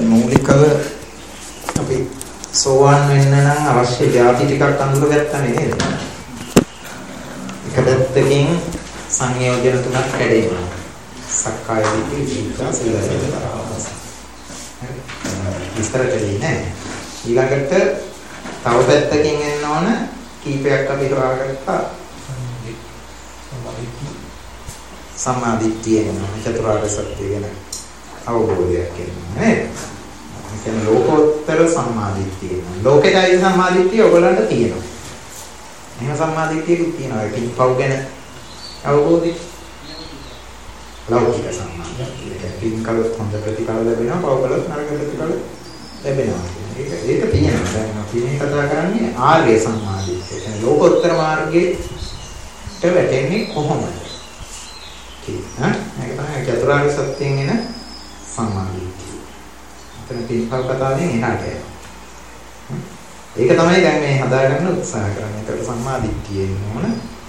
මූලිකව අපි සෝවාන් වෙන්න නම් අවශ්‍ය ධාති ටිකක් අඳුරගත්තා නේද? එක පැත්තකින් සංයෝජන තුනක් කැඩෙනවා. සක්කාය දිට්ඨි, විචිකිච්ඡා, සීලස. විස්තර දෙන්නේ නැහැ. ඊළඟට තව පැත්තකින් එන්න ඕන කීපයක් අපි හොයාගත්තා. සම්මාදිට්ඨිය එනවා. චතුරාර්ය සත්‍ය ගැන අවබෝධයක් එනවා නේද? ඒ කියන්නේ ලෝකෝත්තර සම්මාදිට්ඨිය එනවා. ලෝකේයි සම්මාදිට්ඨිය ඔයගලන්ට තියෙනවා. එහෙම සම්මාදිට්ඨියකුත් තියෙනවා. ඒකින් පව් ගැන අවබෝධය. ලෞකික සම්මාදිට්ඨිය. ඒකින් කළොත් හොඳ ප්‍රතිඵල ලැබෙනවා. පව් කළොත් නරක ප්‍රතිඵල ලැබෙනවා. ඒක තියෙනවා. දැන් අපි මේ කතා කරන්නේ ආර්ය සම්මාදිට්ඨිය. ඒ කියන්නේ ලෝකෝත්තර මාර්ගයට වැටෙන්නේ කොහොමද? ඒක තමයි චතුරාර්ය සත්‍යයෙන් එන සම්මාදිට්ඨිය. එතන පින්පල් කතාවෙන් එහාට යනවා. ඒක තමයි දැන් මේ හදාගන්න උත්සාහ කරන්නේ. ඒකට සම්මාදිට්ඨිය එන්න ඕන.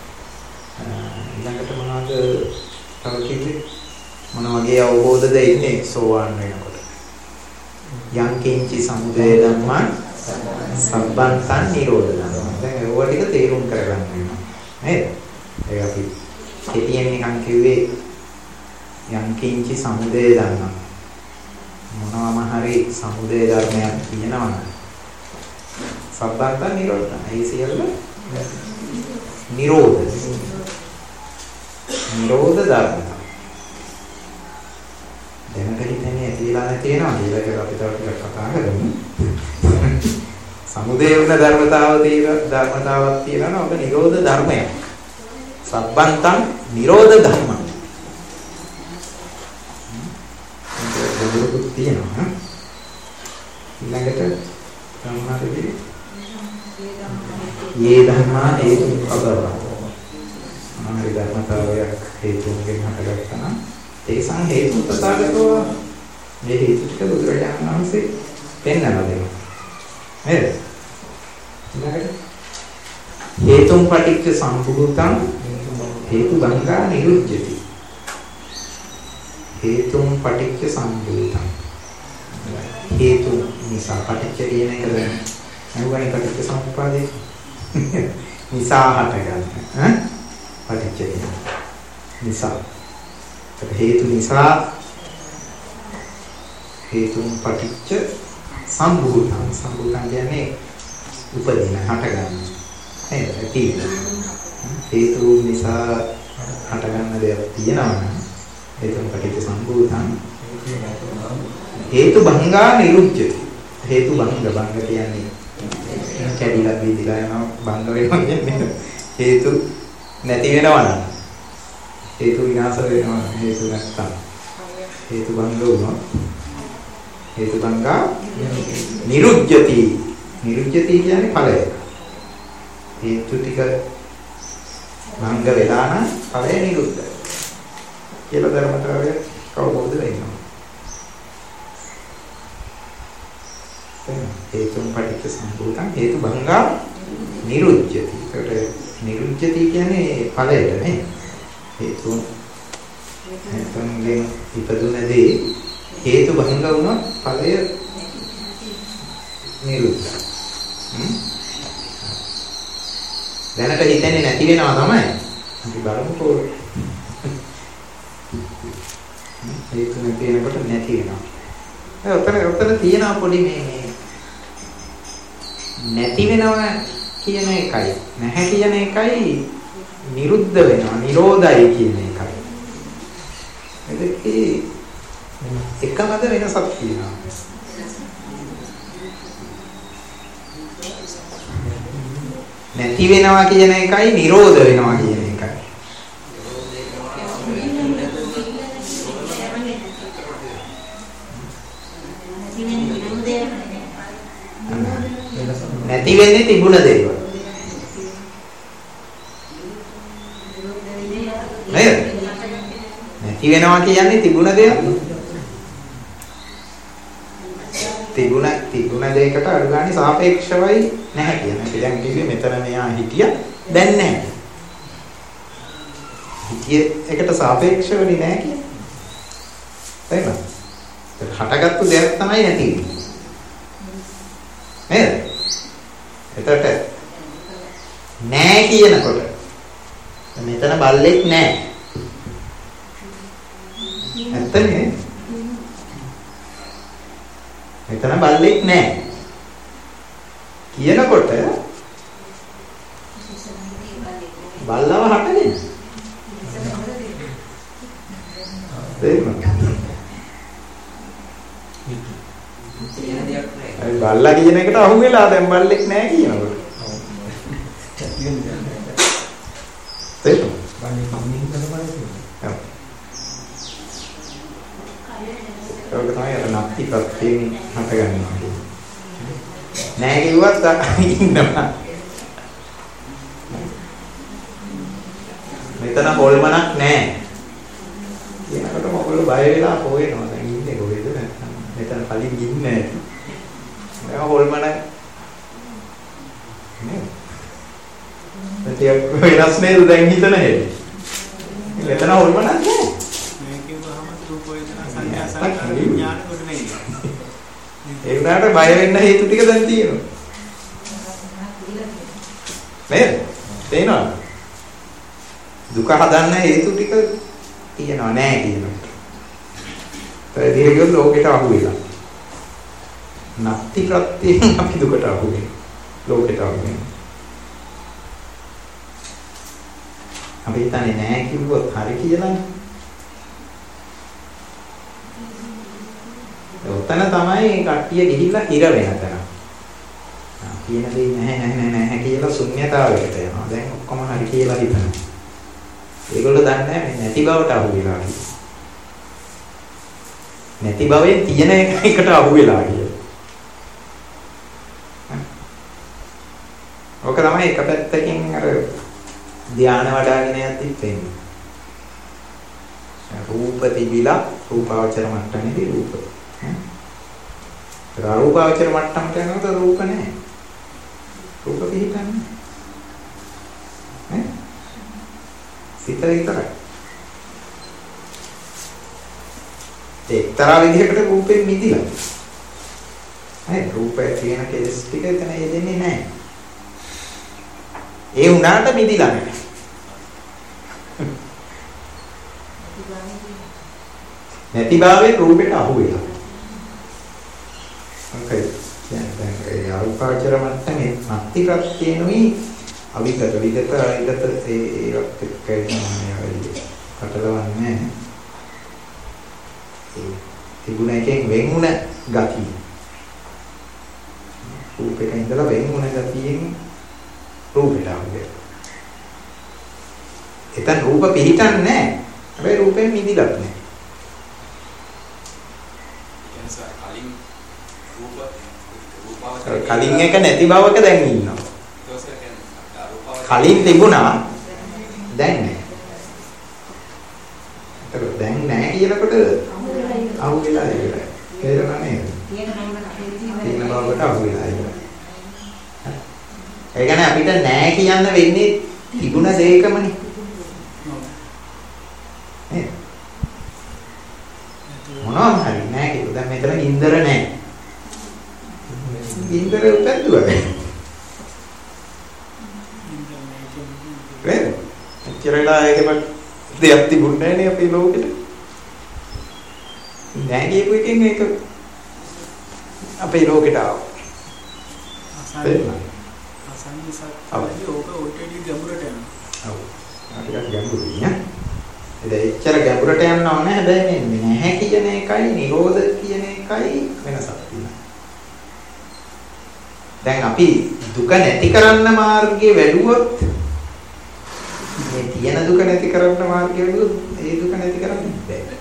ඊළඟට මොනවද තව කිව්වේ? මොන වගේ අවබෝධද ඉන්නේ සෝවාන් වෙනකොට? යං කිංචි සමුදය ධම්මං සම්බන්තං නිරෝධ ධම්මං. දැන් ඒවා ටික තේරුම් කරගන්න වෙනවා. නේද? ඒක අපි කෙටියෙන් නිකන් කිව්වේ යං කිංචි සමුදය ධම්මං. මොනවාම හරි සමුදය ධර්මයක් තියෙනවා නම් සම්බන්තං නිරෝධ ධම්මං. ඒ සියල්ල නිරෝධ ධර්ම. දැනට හිතන්නේ ඇතිලා නැති වෙනවා කියලා ඒක අපි තව ටිකක් කතා කරමු. සමුදය වුණ ධර්මතාවක් තියෙනවා. ඔබ නිරෝධ ධර්මයක්. සබ්බන්තං නිරෝධ ධම්මං. ඒක තියෙනවා. ඊළඟට සම්මාදිට්ඨිය. යේ ධම්මා හේතු පබව. අනාරි ධර්මතාවයක් හේතුන්ගෙන් හටගත්තා නම් ඒසං හේතු තථාගතෝ මේ හේතු ටික බුදුරජාණන් වහන්සේ පෙන්වලා දෙනවා. නේද? ඊළඟට හේතුම් පටිච්ච සම්පූර්ණං හේතු බංගා නිරුද්ධති. හේතුම් පටිච්ච සම්පූර්ණං හේතු නිසා පටිච්ච කියන එක දැන් අනුගණි පටිච්ච සමුප්පාදේ නිසා හටගන්න පටිච්ච නිසා හේතු නිසා හේතුම් පටිච්ච සම්පූර්ණං සම්පූර්ණ කියන්නේ උපදින හටගන්න නේද? හේතු නිසා හටගන්න දෙයක් තියෙනවා නම් හේතුම් පටිච්ච සම්පූර්ණං හේතු භංගා නිරුද්ධති. හේතු භංග කියන්නේ කැඩිලා බීදිලා යනවා භංග වෙනවා කියන්නේ හේතු නැති වෙනවා නම් හේතු විනාශ වෙනවා. හේතු නැත්තම් හේතු භංග වුණා. හේතු භංගා නිරුද්ධති. නිරුද්ධති කියන්නේ ඵලය. හේතු ටික භංග වෙලා නම් ඵලය නිරුද්ධයි කියලා ධර්මතාවය කවුරුද වෙන්නේ? හේතුම් පටිච්ච සම්පූර්ණං හේතු භංගා නිරුද්ධති. ඒකට නිරුද්ධති කියන්නේ ඵලයට නේ. හේතුන්ගෙන් ඉපදුනදී හේතු භංග වුණොත් ඵලය නිරුද්ධයි. දැනට හිතන්නේ නැති වෙනවා තමයි. අපි බලමුකෝ. හේතු නැති වෙනකොට නැති වෙනවා. ඔතන තියෙන පොඩි මේ නැති වෙනවා කියන එකයි නැහැ කියන එකයි නිරුද්ධ වෙනවා නිරෝධයි කියන එකයි. ඒකේ එකමද වෙනසක් තියෙනවා. නැති වෙනවා කියන එකයි නිරෝධ වෙනවා කියන එකයි. නැති වෙන්නේ තිබුණ දේවල්. නේද? නැති වෙනවා කියන්නේ තිබුණ දෙයක්. තිබුණ දෙයකට අනුගානේ සාපේක්ෂවයි නැහැ කියන එක. දැන් කිව්වේ මෙතන මෙයා හිටියා දැන් නැහැ. හිටියේ එකට සාපේක්ෂවනේ නැහැ කියන්නේ. තේරුණාද? හටගත්තු දෙයක් තමයි නැති වෙන්නේ. නේද? එතකොට නෑ කියනකොට මෙතන බල්ලෙක් නෑ. ඇත්තනේ. මෙතන බල්ලෙක් නෑ. කියනකොට බල්ලව හටගෙන. ඒ බල්ලා කියන එකට අහු වෙලා දැන් බල්ලෙක් නෑ කියනකොට. ඒක තමයි අර නැති ප්‍රත්‍යයෙන් හටගන්නවා. නෑ කිව්වත් ඉන්නවා. මෙතන හොල්මනක් නෑ. කියනකොට මොකද බය වෙලා හොයනවා. දැන් ඉන්නේ කොහෙද නැත්නම් මෙතන කලින් ඉන්නේ නෑ. මම හොල්මන නේ. මෙතිය වෙනස් නේද දැන් හිතන හැටි. මෙතන හොල්මනක් නෑ. ඒ උනාට බය වෙන්න හේතු ටික දැන් තියෙනවා. නේද? තේනවා. දුක හදන්න හේතු ටික තියෙනවා නෑ කියනවා. ඒ දිහේ ලෝකෙට අහු වෙලා. නැති ප්‍රත්‍යයෙන් අපි දුකට අහු වෙනවා. ලෝකෙට අහු වෙනවා. අපි හිතන්නේ නෑ කිව්වොත් හරි කියලානේ. ඔතන තමයි කට්ටිය ගිහිල්ලා හිර වෙන තැන. කියන දේ නැහැ කියලා ශුන්‍යතාවයකට යනවා. දැන් ඔක්කොම හරි කියලා හිතනවා. ඒගොල්ලෝ දන්නේ නැහැ නැති බවට අහු වෙලා කියලා. නැති බවෙන් තියෙන එකට අහු වෙලා කියලා. ඔක තමයි එක පැත්තකින් අර ධානය වඩාගෙන යද්දි වෙන්නේ. රූප තිබිලා රූපාවචර මට්ටමේදී රූප. රූපාවචර මට්ටමට යනකොට රූප නැහැ. රූප පිහිටන්නේ. ඈ? සිත විතරයි. එක්තරා විදිහකට රූපෙන් මිදිලා. රූපය කියන කෙලස් ටික එතන යෙදෙන්නේ නැහැ. ඒ උනාට මිදිලා නැහැ. නැති භාවයෙන් රූපෙට අහු වෙලා. okay දැන් ඒ අරූපාවචර මට්ටමේ නැති ප්‍රත්‍යේනුයි අවිගත විගත අවිගත ඒවත් එක්ක යනවා කටලවන්නේ ඒ තිබුණ එකෙන් වෙන් වුණ ගතිය රූපෙක ඉඳලා වෙන් වුණ ගතියෙන් රූපෙට ආවේ එතන රූප පිහිටන්නේ නැහැ හැබැයි රූපෙන් මිදිලත් නැහැ කලින් එක නැති බවක දැන් ඉන්නවා. කලින් තිබුණා දැන් නැහැ. ඒක දැන් නැහැ කියනකොට අහු වෙලා ඉවරයි. තේරුණා නේද? තියෙන බවට අහු වෙලා ඉවරයි. ඒ කියන්නේ අපිට නැහැ කියන්න වෙන්නේ තිබුණ දෙයකමනේ. නේද? මොනවද හරි නැහැ කිව්ව. දැන් මෙතන ඉන්දර නැහැ. ඉන්දර උපැද්දුවා. නේ? එච්චරලා ඒකම දෙයක් තිබුණේ නැහැ නේ අපේ ලෝකෙට. නැහැ කියපු එකෙන් ඒක අපේ ලෝකෙට ආවා. අසන්නසත් ඕක ඔටෙඩි ගැඹුරට යනවා. ඔව්. ටිකක් ගැඹුරුයි නේ. එච්චර ගැඹුරට යන්න ඕනේ හැබැයි මේ නැහැ කියන එකයි නිරෝධ කියන එකයි වෙනසක් තියෙනවා. දැන් අපි දුක නැති කරන්න මාර්ගයේ වැඩුවොත් මේ තියෙන දුක නැති කරන්න මාර්ගයේ වැඩුවොත් ඒ දුක නැති කරන්න බැහැ.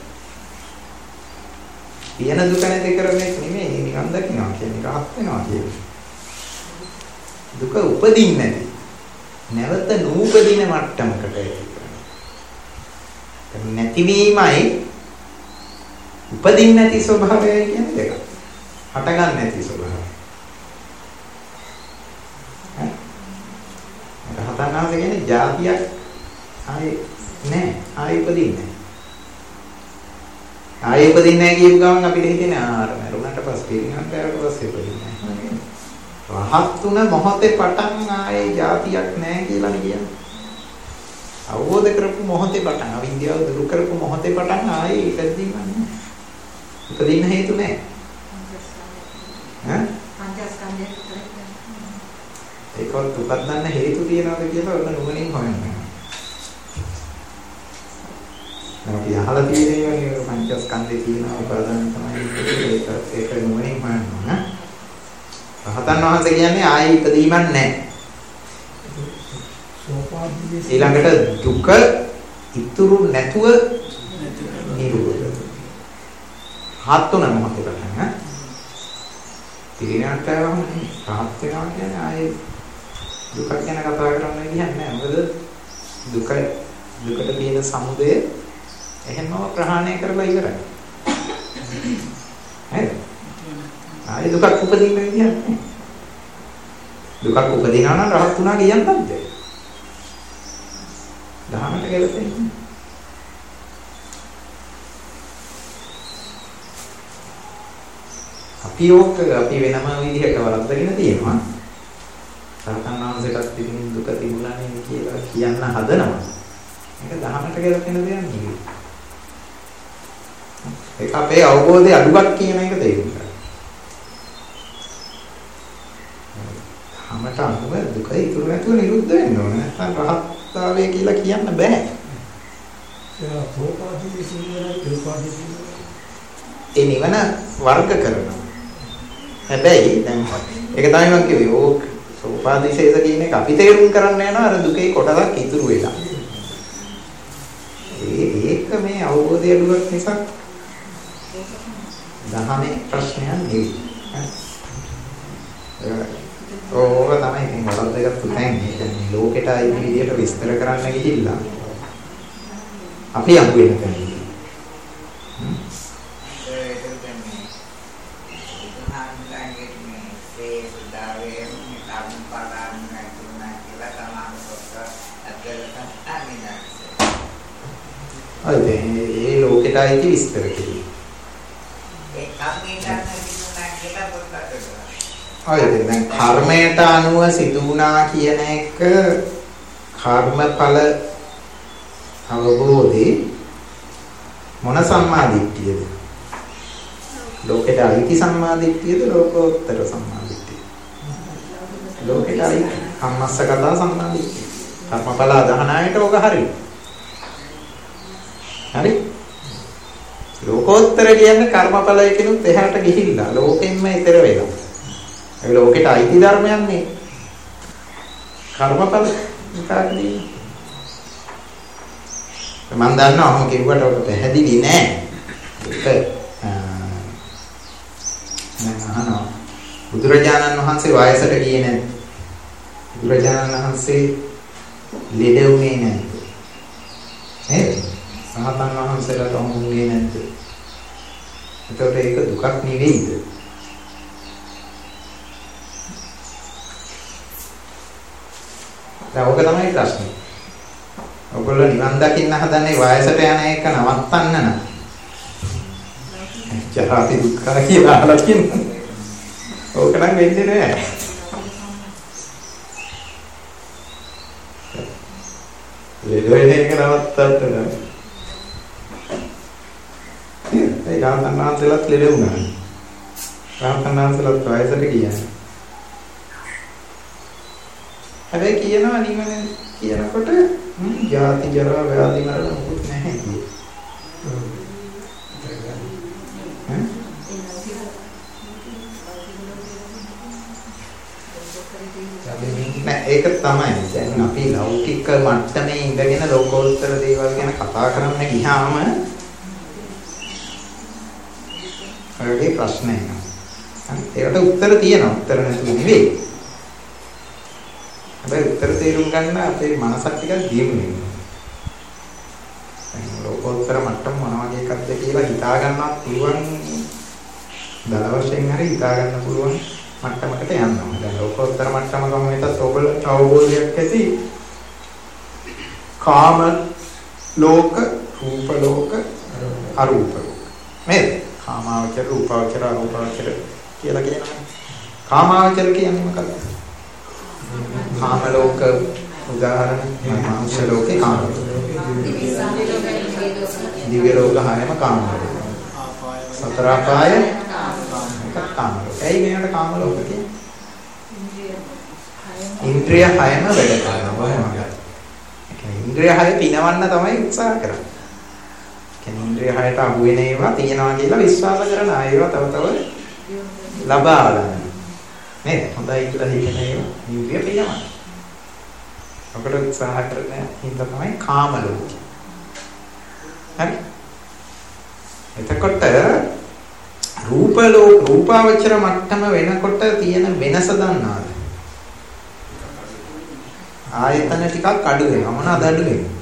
තියෙන දුක නැති කරන්නේ නෙමෙයි නිකන් දකින්නවා කියන්නේ රහත් වෙනවා කියන්නේ. දුක උපදින්නේ නැති. නැවත නූපදින මට්ටමකට නැතිවීමයි උපදින්න නැති ස්වභාවය කියන්නේ දෙක. හටගන්න නැති ස්වභාවය. රහතන් වහන්සේ කියන්නේ જાතියක් ආයේ නැහැ. ආයේ උපදින්නේ නැහැ. ආයෙ උපදින්නේ නැහැ කියපු ගමන් අපිට හිතෙන්නේ ආර මරුණාට පස්සේ පිරිනහන්න යාට පස්සේ උපදින්නේ නැහැ. රහත් තුන මොහොතේ පටන් ආයේ જાතියක් නැහැ කියලා කියන්නේ. අවබෝධ කරපු මොහොතේ පටන් අවිද්‍යාව දුරු කරපු මොහොතේ පටන් ආයේ ඉපදීම නැහැ. ඉපදින්න හේතු නැහැ. ඈ? පංචස්කන්ධය ඒකවත් උපදින්න හේතු තියනවාද කියලා ඔන්න නුවණින් හොයන්න. අපි අහලා තියෙන්නේ පංචස්කන්ධේ තියෙන උපාදාන තමයි ඒක නුවණින් හොයන්න ඕන. රහතන් වහන්සේ කියන්නේ ආයේ ඉපදීමක් නැහැ. ඊළඟට දුක ඉතුරු නැතුව නිරෝධ. හත්තුන මොහොතේ පටන් පිරිනමන්නට යවම රහත් වෙනවා කියන්නේ ආයේ දුක ගැන කතා කරන්න විදිහක් නැහැ. මොකද දුකට තියෙන සමුදය එහෙමම ප්‍රහාණය කරලා ඉවරයි. හරිද? ආයේ දුකක් උපදින්න විදිහක් නැහැ. දුකක් උපදිනවා නම් රහත් වුණා කියන්නත් බැහැ. දහමට ගැලපෙන්නේ. අපි වෙනම විදිහට වරද්දගෙන තියෙනවා. රහතන් වහන්සේටත් ඉතින් දුක තිබුණා නේ කියලා කියන්න හදනවා. මේක දහමට ගැලපෙන දෙයක් නෙවෙයි. ඒක අපේ අවබෝධයේ අඩුවක් කියන එක තේරුම් ගන්න. දහමට අනුව දුක ඉතුරු නැතුව නිරුද්ධ වෙන්න ඕන. නැත්නම් රහත්තාවේ කියලා කියන්න බෑ. ඒ නිවන වර්ග කරනවා. හැබැයි දැන් ඒක තමයි මම කිව්වේ ඕක සෝපාදිශේෂ කියන එක අපි තේරුම් කරන්න යනවා අර දුකේ කොටසක් ඉතුරු වෙලා. ඒක මේ අවබෝධය අඩුවක් නිසා දහමේ ප්‍රශ්නයක් නෙවෙයි. ඕක තමයි මේ වරද්ද දෙකක් තුතෙන් මේ ලෝකෙට ආයි විදියට විස්තර කරන්න ගිහිල්ලා අපි අහු වෙන කෙනෙක්. ඒ ලෝකෙට ආයි විස්තර කිව්වේ. ඒ කර්මයට දැන් කර්මයට අනුව සිදු වුණා කියන එක කර්මඵල අවබෝධේ මොන සම්මාදිට්ඨියද? ලෝකෙට අයිති සම්මාදිට්ඨියද ලෝකෝත්තර සම්මාදිට්ඨියද? ලෝකෙට අයිති කම්මස්සගත සම්මාදිට්ඨිය. කර්මඵල අදහනායට ඔක හරියි. හරි? ලෝකෝත්තර කියන්නේ කර්මඵලයකිනුත් එහාට ගිහිල්ලා ලෝකෙන්ම ඈතර වෙලා. ඒ ලෝකෙට අයිති ධර්මයන් නේ. කර්මඵල විකාරදී. මම දන්නවා මම කිව්වට ඔක පැහැදිලි නෑ. ඒක මම අහනවා බුදුරජාණන් වහන්සේ වයසට ගියේ නැද්ද? බුදුරජාණන් වහන්සේ ලෙඩ වුණේ නැද්ද? නේද? සහතන් වහන්සේලාට හමුුනේ නැද්ද? එතකොට ඒක දුකක් නෙවෙයිද? දැන් ඔක තමයි ප්‍රශ්නේ. ඔයගොල්ලෝ නිවන් දකින්න හදන්නේ වයසට යන එක නවත්තන්න නම්. ජරාති දුක්ඛ කියලා අහලා තියෙනවා. ඕක නම් වෙන්නේ නෑ. ලෙඩ වෙන එක නවත්තන්න නම්. ඒ රාතන් වහන්සේලාත් ලෙඩ වුණා. රාතන් වහන්සේලාත් වයසට ගියා. හැබැයි කියනවා නිවන කියනකොට ජාති ජරා ව්‍යාධි මරණ මොකුත් නැහැ කියේ. ඒක තමයි දැන් අපි ලෞකික මට්ටමේ ඉඳගෙන ලෝකෝත්තර දේවල් ගැන කතා කරන්න ගියාම ඔයගේ ප්‍රශ්න එනවා. ඒකට උත්තර තියෙනවා. උත්තර නැතුව නෙවෙයි. හැබැයි උත්තර තේරුම් ගන්න අපේ මනසක් ටිකක් දියුණු වෙනවා. දැන් ලෝකෝත්තර මට්ටම මොන වගේ එකක්ද කියලා හිතා ගන්නවත් පුළුවන්. දල වශයෙන් හරි හිතා ගන්න පුළුවන් මට්ටමකට යනවා. දැන් ලෝකෝත්තර මට්ටම ගමනට ඔයගොල්ලෝ අවබෝධයක් ඇති. කාම ලෝක, රූප ලෝක, අරූප ලෝක. නේද? කාමාවචර, රූපාවචර, අරූපාවචර කියලා කියනවා. කාමාවචර කියන්නේ මොකක්ද? කාම ලෝක උදාහරණ මාංශ ලෝකේ කාම ලෝක. දිව්‍ය ලෝක හයම කාම ලෝක. සතර අපාය කාම ලෝක. ඇයි මේකට කාම ලෝක කියන්නේ? ඉන්ද්‍රිය හයම වැඩ කරනවා වහමයි. ඉන්ද්‍රිය හය පිනවන්න තමයි උත්සාහ කරන්නේ. කියන්නේ ඉන්ද්‍රිය හයට අහු වෙන ඒවා තියෙනවා කියලා විශ්වාස කරන ඒවා තව තව ලබා ගන්න. නේද? හොඳයි කියලා හිතන ඒවා ඉන්ද්‍රිය පිනවන්න. ඔකට උත්සාහ කරන හින්දා තමයි කාම ලෝකය. හරි. එතකොට රූපාවචර මට්ටම වෙනකොට තියෙන වෙනස දන්නවද? ආයතන ටිකක් අඩු වෙනවා. මොනවාද අඩු වෙන්නේ?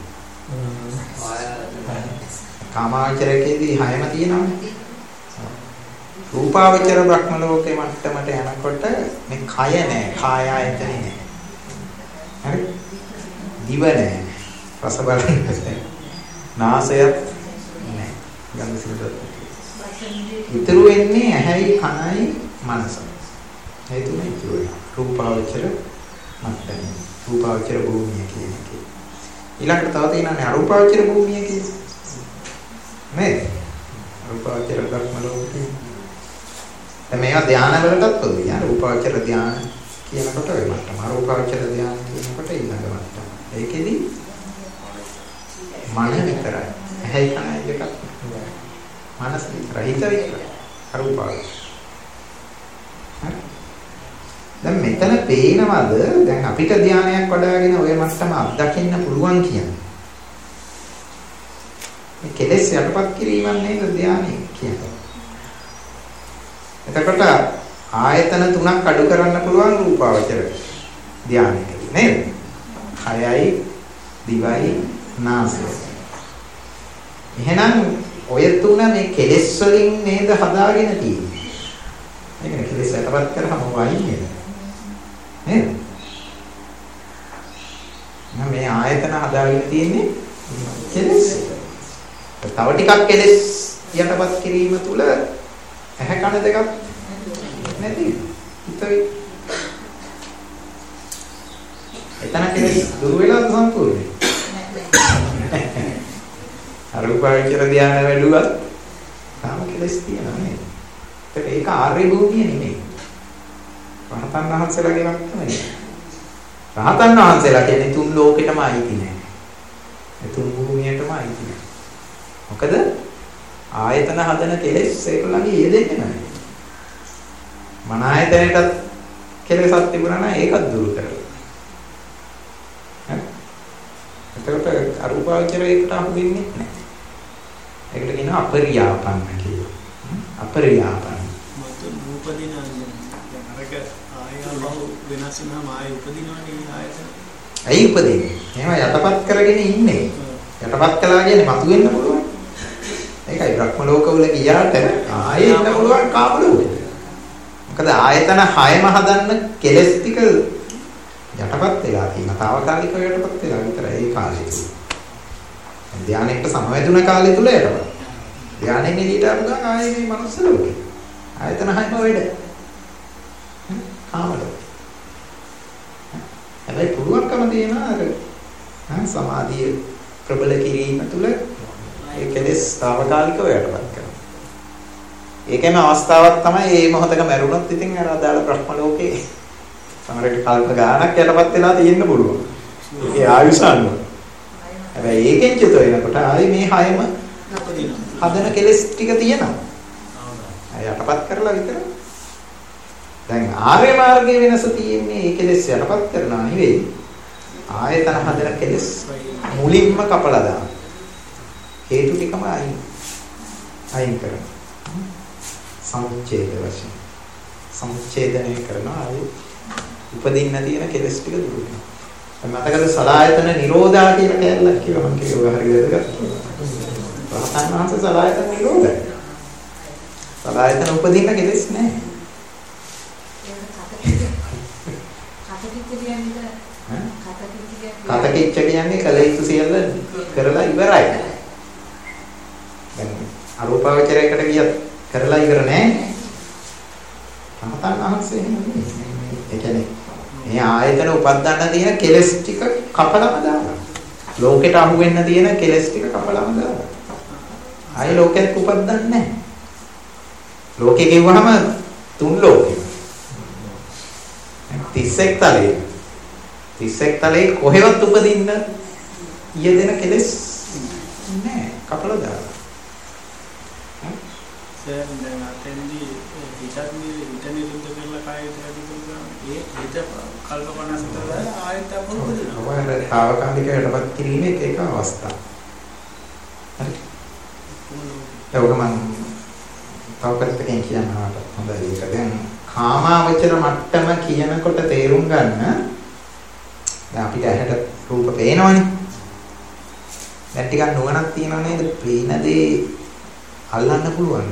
කාමාවචරකේදී හයම තියෙනවනේ. රූපාවචර බ්‍රහ්ම ලෝකේ මට්ටමට යනකොට මේ කය නෑ, කාය ආයතනෙ නෑ. හරි? දිව නෑ. රස බලන්න නෑ. නාසයත් නෑ. ගන්ධ සිත. ඉතුරු වෙන්නේ ඇහැයි, කනයි, මනසයි. ඒ තුනේ ඉතුරු වෙනවා. රූපාවචර මට්ටම. රූපාවචර භූමිය කියන එක. ඊළඟට තව තියෙනවානේ අරූපාවචර භූමිය කියන්නේ. නේද? රූපාවචර බ්‍රහ්ම ලෝකේ. දැන් මේවා ධානය වලටත් පොදුයි. රූපාවචර ධානය කියනකොට ඔය මට්ටම. අරූපාවචර ධානය කියනකොට ඊළඟ මට්ටම. ඒකෙදි මන විතරයි. ඇහැයි කනයි දෙකක්. මනස විතරයි. හිත විතරයි. අරූපාවචර. හරි. දැන් මෙතන පේනවද දැන් අපිට ධානයක් වඩාගෙන ওই මට්ටම අත්දකින්න පුළුවන් කියන්නේ. මේ කෙලෙස් යටපත් කිරීමක් නේද ධානය කියන්නේ. එතකොට ආයතන තුනක් අඩු කරන්න පුළුවන් රූපාවචර ධානයකදී නේද? කයයි, දිවයි, නාසයයි. එහෙනම් ඔය තුන මේ කෙලෙස් වලින් නේද හදාගෙන තියෙන්නේ. මේක කෙලෙස් යටපත් කරාම වයින්නේ. නේද? මේ ආයතන හදාගෙන තියෙන්නේ කෙලෙස්. තව ටිකක් කෙලෙස් යටපත් කිරීම තුළ ඇහැ කන දෙකක් නැති හිතයි. එතන කෙලෙස් දුර වෙලා සම්පූර්ණයි. අරූපාවචර ධානය වැඩුවත් තාම කෙලෙස් තියෙනවා නේද? ඒක ආර්ය භූමිය නෙමෙයි. රහතන් වහන්සේලාගේ වක්තමයි. රහතන් වහන්සේලා කියන්නේ තුන් ලෝකෙටම අයිති නෑ. ඒ තුන් භූමියටම අයිති නෑ. මොකද ආයතන හදන කෙලෙස් ඒගොල්ලන්ගේ යෙදෙන්නේ නැහැ. මන ආයතනයටත් කෙලෙසක් තිබුණා නම් ඒකත් දුරු කරලා. හරි. එතකොට අරූපාවචරයකට අහු වෙන්නේ නැහැ. ඒකට කියනවා අපරියාපන්න කියලා. අපරියාපන්න. මත රූපදින අරක ආයව වෙනස් වෙනම ආය උපදිනවනේ ආයතන. ඇයි උපදින්නේ? එහෙම යටපත් කරගෙන ඉන්නේ. යටපත් කළා කියන්නේ මතුවෙන්න පුළුවන්. ඒකයි බ්‍රහ්ම ලෝකවල ගියාට ආයෙ ඉන්න පුළුවන් කාම ලෝකෙට. මොකද ආයතන 6ම හදන්න කෙලස් ටික යටපත් වෙලා තියෙනවා. తాවකාලිකව යටපත් වෙලා විතරයි ඒ කාලේ තුල. ධානයට සමවැදුන කාලේ තුල යටපත්. ධානයෙන් එළියට ආවම ආයෙ මේ මනුස්ස ලෝකෙ. ආයතන 6ම වැඩ. කාම ලෝකෙ. හැබැයි පුළුවන්කම තියෙනවා අර සමාධිය ප්‍රබල කිරීම තුළ ඒ කෙලෙස් తాවකාලිකව යටපත් කරනවා. ඒකේම අවස්ථාවක් තමයි මේ මොහොතක මැරුණොත් ඉතින් අර අදාළ බ්‍රහ්ම ලෝකේ සමහරවිට කල්ප ගාණක් යටපත් වෙලා තියෙන්න පුළුවන්. ඒකේ ආයුෂ අනුව. හැබැයි ඒකෙන් චිත වෙනකොට ආයි මේ හයම හදන කෙලෙස් ටික තියෙනවා. යටපත් කරලා විතරයි. දැන් ආර්ය මාර්ගයේ වෙනස තියෙන්නේ මේ කෙලෙස් යටපත් කරනවා නෙවෙයි. ආයතන හදන කෙලෙස් මුලින්ම කපලා දාන. හේතු ටිකම අයින් කරනවා. සමුච්ඡේද වශයෙන්. සමුච්ඡේදනය කරනවා ආයේ උපදින්න තියෙන කෙලෙස් ටික දුරු වෙනවා. දැන් මතකද සලායතන නිරෝධා කියලා කැලලක් කියලා මම කිව්වා හරියද? රහතන් වහන්සේ සලායතන නිරෝධයි. සලායතන උපදින්න කෙලෙස් නැහැ. කතකිච්ච කියන්නේ කල යුතු සියල්ල කරලා ඉවරයි. දැන් අරූපාවචරයකට ගියත් කරලා ඉවර නෑ. රහතන් වහන්සේ එහෙම නෙමෙයි. ඒ කියන්නේ මේ ආයතන උපදින්න තියෙන කෙලස් ටික කපලම දානවා. ලෝකෙට අහු වෙන්න තියෙන කෙලස් ටික කපලම දානවා. ආයේ ලෝකෙත් උපදින්නේ නැහැ. ලෝකෙ කිව්වහම තුන් ලෝකෙ. 31 තලයේ. 31 තලයේ කොහෙවත් උපදින්න යෙදෙන කෙලස් නැහැ. කපලා දානවා. දැන් අතෙන්දී හිත නිරුද්ධ කරලා කාය විතරද ඒ හිත කල්පනාසතල ආයත අපුරුදුනවා. ඔය තාවකාලිකයටපත් කිරීමේ එක අවස්ථාවක්. හරි. ඒක මම තවකටකින් කියනවා හොඳයි. ඒක දැන් කාමාවචර මට්ටම කියනකොට තේරුම් ගන්න දැන් අපිට ඇහැට රූප පේනවනේ. දැන් ටිකක් නුවණක් තියෙනව නේද? පේන දේ අල්ලන්න පුළුවන්.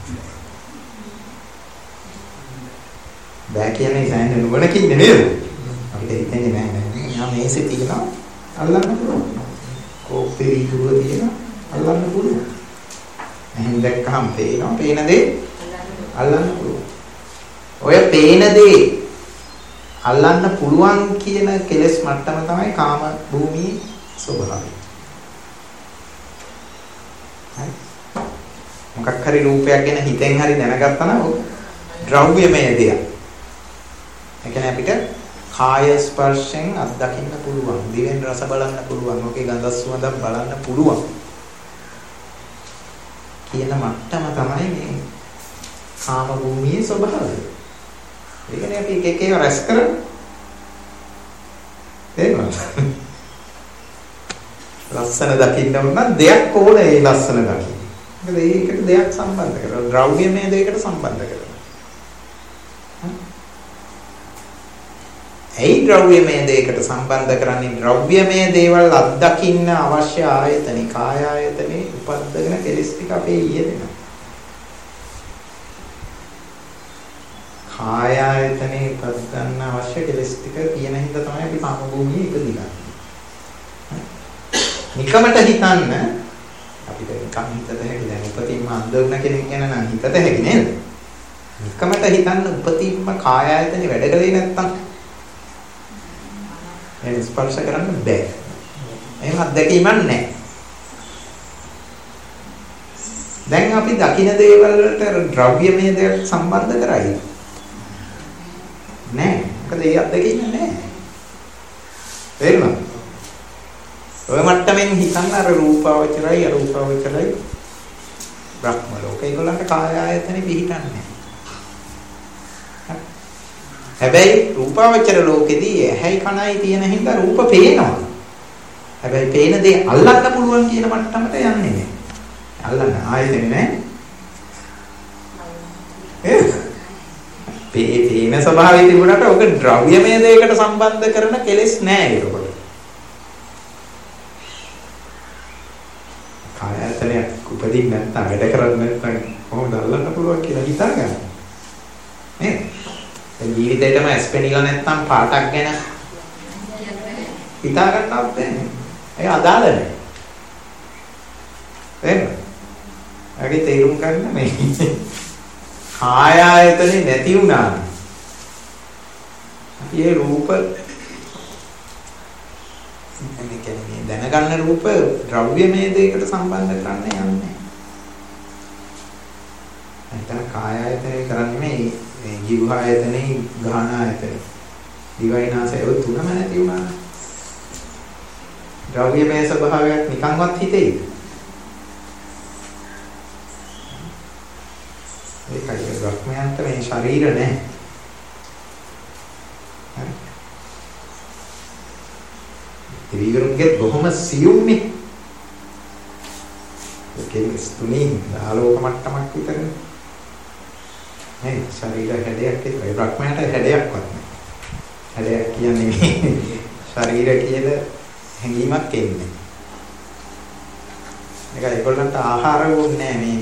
බෑ කියන්නේ සෑහෙන නුවණකින් නේද? අපිට හිතෙන්නේ නෑ යා මේසෙ තියෙනවා අල්ලන්න පුළුවන්. කෝප්පේ විදුර තියෙනවා අල්ලන්න පුළුවන්. එහෙන් දැක්කහම පේනවා පේන දේ අල්ලන්න පුළුවන්. ඔය පේන දේ අල්ලන්න පුළුවන් කියන කෙලෙස් මට්ටම තමයි කාම භූමියේ ස්වභාවය. හරි. මොකක් හරි රූපයක් ගැන හිතෙන් හරි දැනගත්තා නම් ද්‍රව්‍යමය දෙයක්. ඒ කියන්නේ අපිට කාය ස්පර්ශයෙන් අත්දකින්න පුළුවන්. දිවෙන් රස බලන්න පුළුවන්. ඔකේ ගඳ සුවඳක් බලන්න පුළුවන්. කියන මට්ටම තමයි මේ කාම භූමියේ ස්වභාවය. ඒකනේ අපි එක එක රැස් කරන්නේ. තේරුණාද? ලස්සන දකින්න නම් දෙයක් ඕනේ ඒ ලස්සන දකින්න. මොකද ඒකට දෙයක් සම්බන්ධ කරලා ද්‍රව්‍යමය දෙයකට සම්බන්ධ කරලා. ඒ ද්‍රව්‍යමය දෙයකට සම්බන්ධ කරන්නේ ද්‍රව්‍යමය දේවල් අත්දකින්න අවශ්‍ය ආයතන කාය ආයතනේ උපද්දගෙන කෙලස් ටික අපේ ඊයෙදෙනවා. කාය ආයතනේ උපද්දන්න අවශ්‍ය කෙලස් ටික කියන හින්දා තමයි අපි කාම භූමියේ ඉපදිලා. නිකමට හිතන්න අපිට නිකම් හිතට හැකි දැන් උපතින්ම අන්ධ වුණ කෙනෙක් ගැන නම් හිතට හැකි නේද? නිකමට හිතන්න උපතින්ම කාය ආයතනේ වැඩ කළේ නැත්තම් එහෙනම් ස්පර්ශ කරන්න බෑ. එහෙම අත්දැකීමක් නැහැ. දැන් අපි දකින දේවල් වලට ද්‍රව්‍යමය දේවල් සම්බන්ධ කරයි. නෑ. මොකද ඒ අත්දැකීම නෑ. තේරුණාද? ඔය මට්ටමින් හිතන්න අර රූපාවචරයි අරූපාවචරයි බ්‍රහ්ම ලෝක ඒගොල්ලන්ට කාය ආයතනෙ පිහිටන්නේ. හැබැයි රූපාවචර ලෝකෙදී ඇහැයි කනයි තියෙන හින්දා රූප පේනවා. හැබැයි පේන දේ අල්ලන්න පුළුවන් කියන මට්ටමට යන්නේ නැහැ. අල්ලන්න ආයෙත් නෑ. පේන ස්වභාවය තිබුණාට ඔක ද්‍රව්‍යමය දෙයකට සම්බන්ධ කරන කෙලෙස් නෑ ඒකට. කායයතනයක් උපදින්න නැත්නම් වැඩ කරන්නේ නැත්නම් කොහොමද අල්ලන්න පුළුවන් කියලා හිතාගන්න. නේද? ඒ ජීවිතේටම ඇස්පෙනිලා නැත්නම් පාටක් ගැන හිතා ගන්නවත් බැහැ. ඒක අදාළ නැහැ. එහෙනම් අගේ තේරුම් ගන්න මේ කාය ආයතනේ නැති වුණා. අපි ඒ රූප දැනගන්න රූප ද්‍රව්‍යමය දෙයකට සම්බන්ධ කරන්න යන්නේ. නැත්නම් කාය ආයතනේ කරන්නේ මේ ජීව ආයතනේ ගාහන ආයතනේ. දිවයිනාසය ඔය තුනම නැති වුණා. ද්‍රව්‍යමය ස්වභාවයක් නිකන්වත් හිතෙයි. ඒකයි රක්මයන්ට මේ ශරීර නැහැ. හරි. ත්‍රිවිධරුන්ගේ බොහොම සියුම්නේ. ඒකේ ස්තුනි ආලෝක මට්ටමක් විතරනේ. නේ ශරීර හැඩයක් විතරයි. රක්මයට හැඩයක්වත් නැහැ. හැඩයක් කියන්නේ ශරීර කියලා හැඟීමක් එන්නේ. ඒක ඒගොල්ලන්ට ආහාර ඕනේ මේ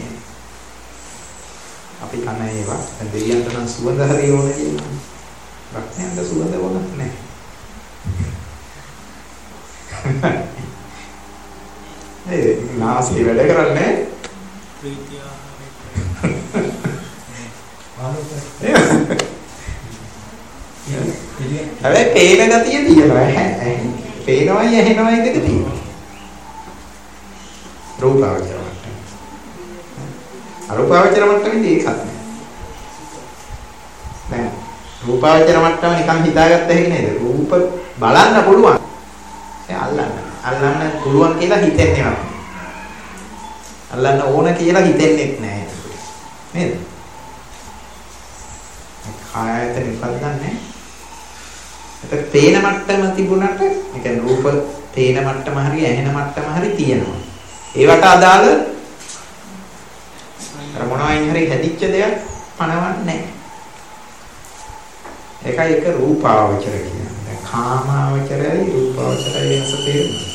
අපි කන ඒවා දැන් දෙවියන්ට නම් සුවඳ හරි ඕනේ කියනවා. රක්මයන්ට සුවඳ ඕනක් නැහැ. ඒ නාසය වැඩ කරන්නේ ප්‍රීතිය හැබැයි පේන ගතිය තියෙනවා. පේනවයි ඇහෙනවයි දෙක තියෙනවා. රූපාවචර මට්ටම. අරූපාවචර මට්ටමේදී ඒකත් නෑ. දැන් රූපාවචර මට්ටම නිකන් හිතාගත්ත හැකි නේද? රූප බලන්න පුළුවන්. ඒ අල්ලන්න පුළුවන් කියලා හිතෙන්නේ නැහැ. අල්ලන්න ඕන කියලා හිතෙන්නේ නැහැ. නේද? කායයතන ඉපදන්නේ. ඒක පේන මට්ටම තිබුණාට, ඒ කියන්නේ රූප පේන මට්ටම හරි ඇහෙන මට්ටම හරි තියෙනවා. ඒවට අදාළ අර මොනවායින් හරි හැදිච්ච දෙයක් පනවන්නේ නැහැ. ඒකයි ඒක රූපාවචර කියන්නේ. දැන් කාමාවචරයයි රූපාවචරයයි වෙනස තේරෙනවා.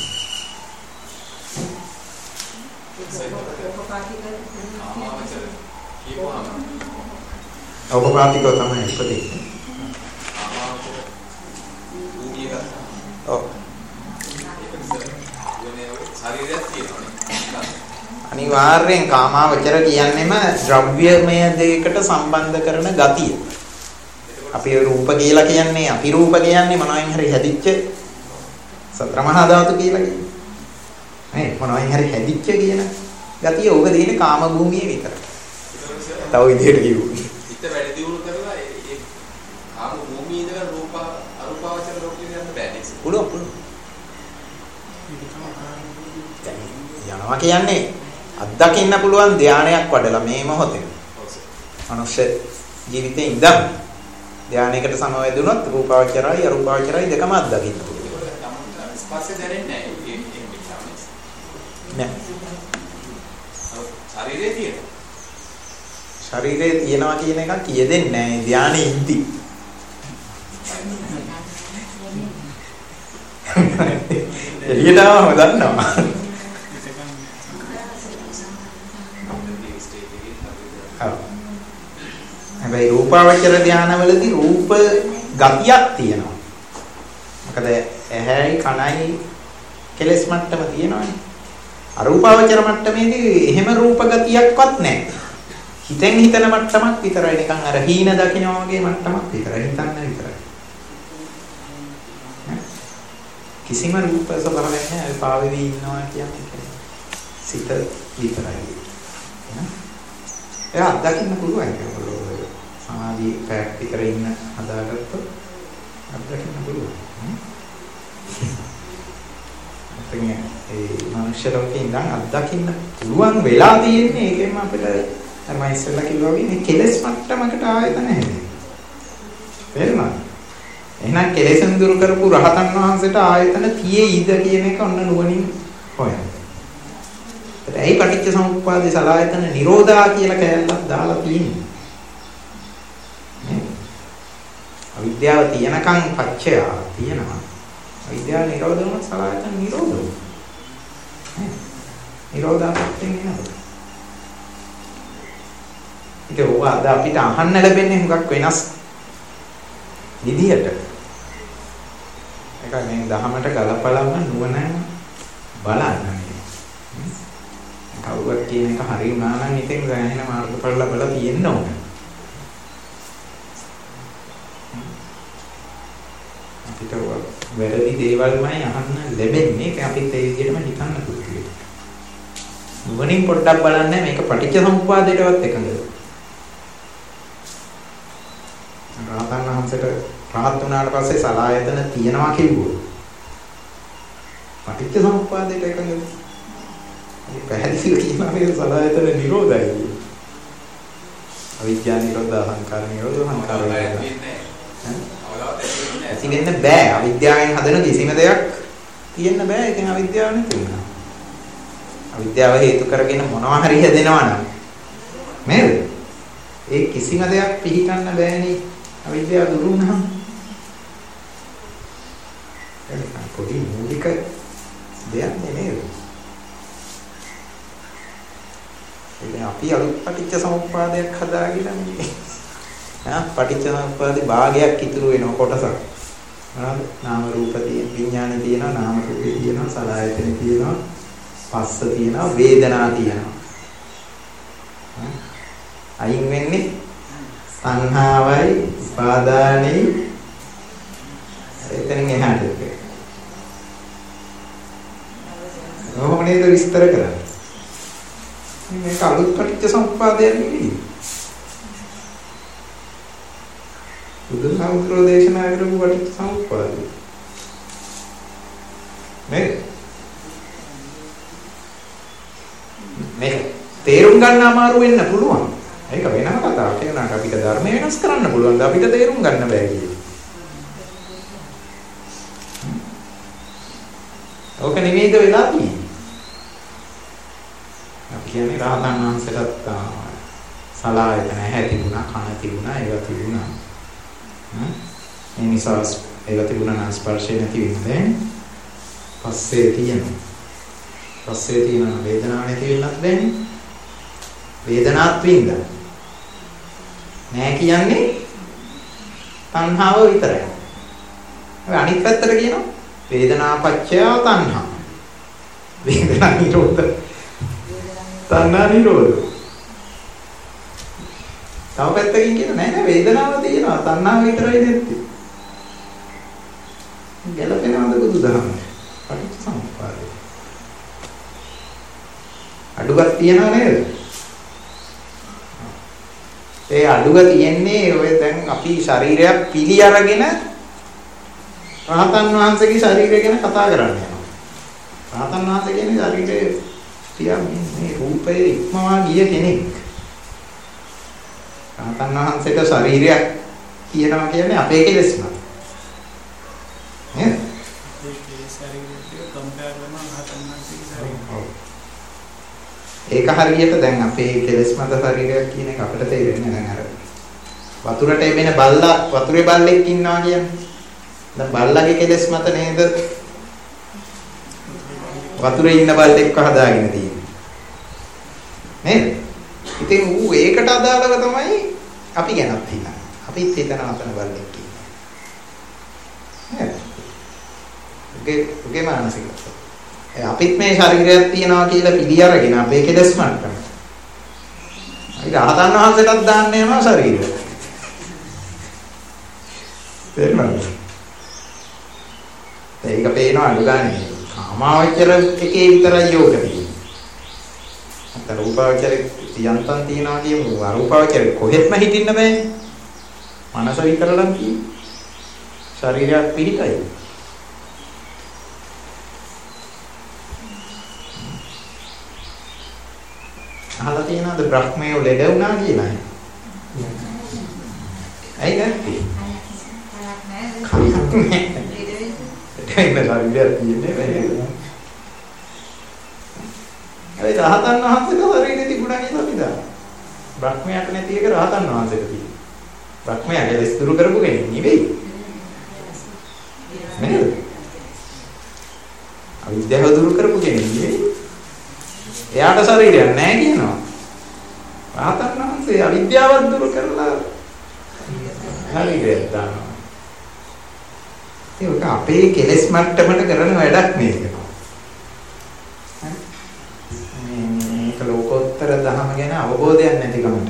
ඕපපාතිකව තමයි ඉපදෙන්නේ. ඔව්. අනිවාර්යෙන් කාමාවචර කියන්නේම ද්‍රව්‍යමය දෙයකට සම්බන්ධ කරන ගතිය. අපි රූප කියලා කියන්නේ, අපි රූප කියන්නේ මොනවායින් හරි හැදිච්ච සතර මහා ධාතු කියලා කියන්නේ. නේ මොනවායින් හරි හැදිච්ච කියන ගතිය ඕක දෙන්නේ කාම භූමියේ විතරයි. තව විදිහට කිව්වොත්. හිත වැඩි දියුණු කරලා ඒ කාම භූමියේ ඉඳලා රූප අරූපාවචර ලෝකෙට යන්න බෑ නේද? පුළුවන්. යනවා කියන්නේ අත්දකින්න පුළුවන් ධානයක් වඩලා මේ මොහොතේ. මනුෂ්‍ය ජීවිතේ ඉඳන් ධානයකට සමවැදුනොත් රූපාවචරයි අරූපාවචරයි දෙකම අත්දකින්න පුළුවන්. ස්පර්ශය දැනෙන්නේ නැහැ. ශරීරයේ තියෙනවා. ශරීරයේ තියෙනවා කියන එක කියෙදෙන්නේ නැහැ ධානයේ ඉඳි. එළියටම දන්නවා. හැබැයි රූපාවචර ධානවලදී රූප ගතියක් තියෙනවා. මොකද ඇහැයි කනයි කෙලස් මට්ටම තියෙනවානේ. අරූපාවචර මට්ටමේදී එහෙම රූප ගතියක්වත් නැහැ. හිතෙන් හිතන මට්ටමක් විතරයි. නිකන් අර හීන දකින්නවා වගේ මට්ටමක් විතරයි. හිතන්න විතරයි. කිසිම රූප ස්වභාවයක් නැහැ. පාවෙවි ඉන්නවා කියන්නේ සිත විතරයි. එයා දකින්න පුළුවන් ඒක. සමාධි පැයක් විතර ඉන්න හදාගත්තොත් අත්දකින්න පුළුවන්. ඒ මනුෂ්‍ය ලෝකේ ඉඳන් අත්දකින්න පුළුවන් වෙලා තියෙන්නේ ඒකෙන්ම අපිට අර මම ඉස්සෙල්ලා කිව්වා වගේ මේ කෙලෙස් මට්ටමකට ආයතන හැදෙන්නේ. තේරුණාද? එහෙනම් කෙලෙසන් දුරු කරපු රහතන් වහන්සේට ආයතන තියෙයිද කියන එක ඔන්න නුවණින් හොයන්න. ඒයි පටිච්ච සමුප්පාදේ සලආයතන නිරෝධා කියලා කැලලක් දාලා තියෙන්නේ. අවිද්‍යාව තියෙනකන් පච්චය තියෙනවා. අවිද්‍යාව නිරෝධ වුණොත් සලආයතන නිරෝධ වෙනවා. නිරෝධාපත්තෙන් එනවා. ඒක ඔබ අද අපිට අහන්න ලැබෙන්නේ හුඟක් වෙනස් විදියට. ඒකයි මේ දහමට ගලපලම නුවණ බලන්න. කවුරුත් කියන එක හරි වුණා නම් ඉතින් දැනෙන මාර්ගඵල ලැබලා තියෙන්න ඕන. අපිට වැරදි දේවල්මයි අහන්න ලැබෙන්නේ. ඒක අපිත් ඒ විදිහටම හිතන්න පුළුවන්. නුවණින් පොඩ්ඩක් බලන්න මේක පටිච්ච සමුප්පාදයටවත් එකඟද? රහතන් වහන්සේට රහත් වුණාට පස්සේ සලආයතන තියනවා කිව්වොත් පටිච්ච සමුප්පාදයට එකඟද? මේ පැහැදිලිව කියනවා මේ සලආයතන නිරෝධයි. අවිද්‍යා නිරෝධ, අහංකාර නිරෝධ, සංකාර නිරෝධ. ඇති වෙන්න බෑ. අවිද්‍යාවෙන් හදන කිසිම දෙයක් තියෙන්න බෑ. ඒකෙන් අවිද්‍යාව නැති වෙනවා. අවිද්‍යාව හේතු කරගෙන මොනවා හරි හැදෙනවා නම් නේද? ඒ කිසිම දෙයක් පිළිගන්න බෑනේ. අවිද්‍යාව දුරු වුණාම ඒක පොඩි මූලික දෙයක් නෙමෙයි. ඉතින් අපි අලුත් පටිච්ච සමුප්පාදයක් හදාගෙන මේ පටිච්ච සමුප්පාදේ භාගයක් ඉතුරු වෙනවා කොටසක්. හරිද? නාම රූප තියෙන විඥාන තියෙනවා, නාම රූපේ තියෙනවා, සලආයතන තියෙනවා, පස්ස තියෙනවා, වේදනා තියෙනවා. අයින් වෙන්නේ සංහාවයි උපාදානෙයි එතනින් එහාට. කොහොම නේද විස්තර කරන්නේ? මේක අලුත් පටිච්ච සමුප්පාදයක් නෙවෙයි. බුදුහාමුදුරෝ දේශනා කරපු පටිච්ච සමුප්පාදය. මේක තේරුම් ගන්න අමාරු වෙන්න පුළුවන්. ඒක වෙනම කතාවක්. ඒ වුණාට අපිට ධර්මය වෙනස් කරන්න පුළුවන්. අපිට තේරුම් ගන්න බෑ කියන්නේ. ඕක නෙමෙයිද වෙලා තියෙන්නේ. අපි කියන්නේ රහතන් වහන්සේලාත් සලායතන ඇහැ තිබුණා, කන තිබුණා, ඒවා තිබුණා. ඒ නිසා ඒවා තිබුණා නම් ස්පර්ශය නැති වෙන්නේ. පස්සේ තියෙනවා. පස්සේ තියෙන වේදනාව නැති වෙන්නත් බෑනේ. වේදනාත් වින්දා. නෑ කියන්නේ තණ්හාව විතරයි. ඔය අනිත් පැත්තට කියනවා වේදනාපච්චය තණ්හා. වේදනා නිරෝධ. තණ්හා නිරෝධ. තව පැත්තකින් කියන නෑ වේදනාව තියෙනවා තණ්හාව විතරයි නැත්තේ. ගැලපෙනවද බුදුදහම? පටිච්චසමුප්පාදය. අඩුවක් තියනව නේද? ඒ අඩුව තියෙන්නේ ඔය දැන් අපි ශරීරයක් පිළි අරගෙන රහතන් වහන්සේගේ ශරීරය ගැන කතා කරන්න යනවා. රහතන් වහන්සේ කියන්නේ ශරීරයේ තියා මේ රූපයේ ඉක්මවා ගිය කෙනෙක්. රහතන් වහන්සේට ශරීරයක් කියනවා කියන්නේ අපේ කෙලෙස්ම. නේද? ඒක හරියට දැන් අපේ කෙලෙස් මත ශරීරයක් කියන එක අපිට තේරෙන්නේ නැහැ. දැන් අර වතුරට එබෙන බල්ලා වතුරේ බල්ලෙක් ඉන්නවා කියන්නේ. දැන් බල්ලාගේ කෙලෙස් මත නේද වතුරේ ඉන්න බල්ලෙක්ව හදාගෙන තියෙන්නේ. නේද? ඉතින් ඌ ඒකට අදාළව තමයි අපි ගැනත් හිතන්නේ. අපිත් හිතනවා අතන බල්ලෙක් ඉන්නවා. නේද? ඔගේ මානසිකත්වය. අපිත් මේ ශරීරයක් තියනවා කියලා පිළි අරගෙන අපේ කෙලස් මට්ටම. අපි රහතන් වහන්සේටත් දාන්න යනවා ශරීරය. තේරුණාද? ඒක පේනවා අඩු ගානේ. කාමාවචර එකේ විතරයි යෝග තියෙන්නේ. අත රූපාවචර යන්තම් තියනවා කියමු. අරූපාවචර කොහෙත්ම හිටින්න බෑනේ. මනස විතරනම් තියෙන්නේ. ශරීරයක් පිළිතයි. අහලා තියෙනවද බ්‍රහ්මයෝ ලෙඩ වුණා කියලා? ඇයි නැත්තේ? කලක් නැහැ. ඒක ශරීරයක් තියෙන්නේ නැහැ. ඒ රහතන් වහන්සේට ශරීරෙ තිබුණා කියලා අපි දන්නවා. බ්‍රහ්මයාට නැති එක රහතන් වහන්සේට තියෙනවා. බ්‍රහ්මයා කෙලස් දුරු කරපු කෙනෙක් නෙවෙයි. නේද? අවිද්‍යාව දුරු කරපු කෙනෙක් නෙවෙයි. එයාට ශරීරයක් නැහැ කියනවා. රහතන් වහන්සේ අවිද්‍යාව දුරු කරලා ශරීරයක් දානවා. ඒක අපේ කෙලෙස් මට්ටමට කරන වැඩක් නේද? මේක ලෝකෝත්තර ධර්ම ගැන අවබෝධයක් නැතිකමට.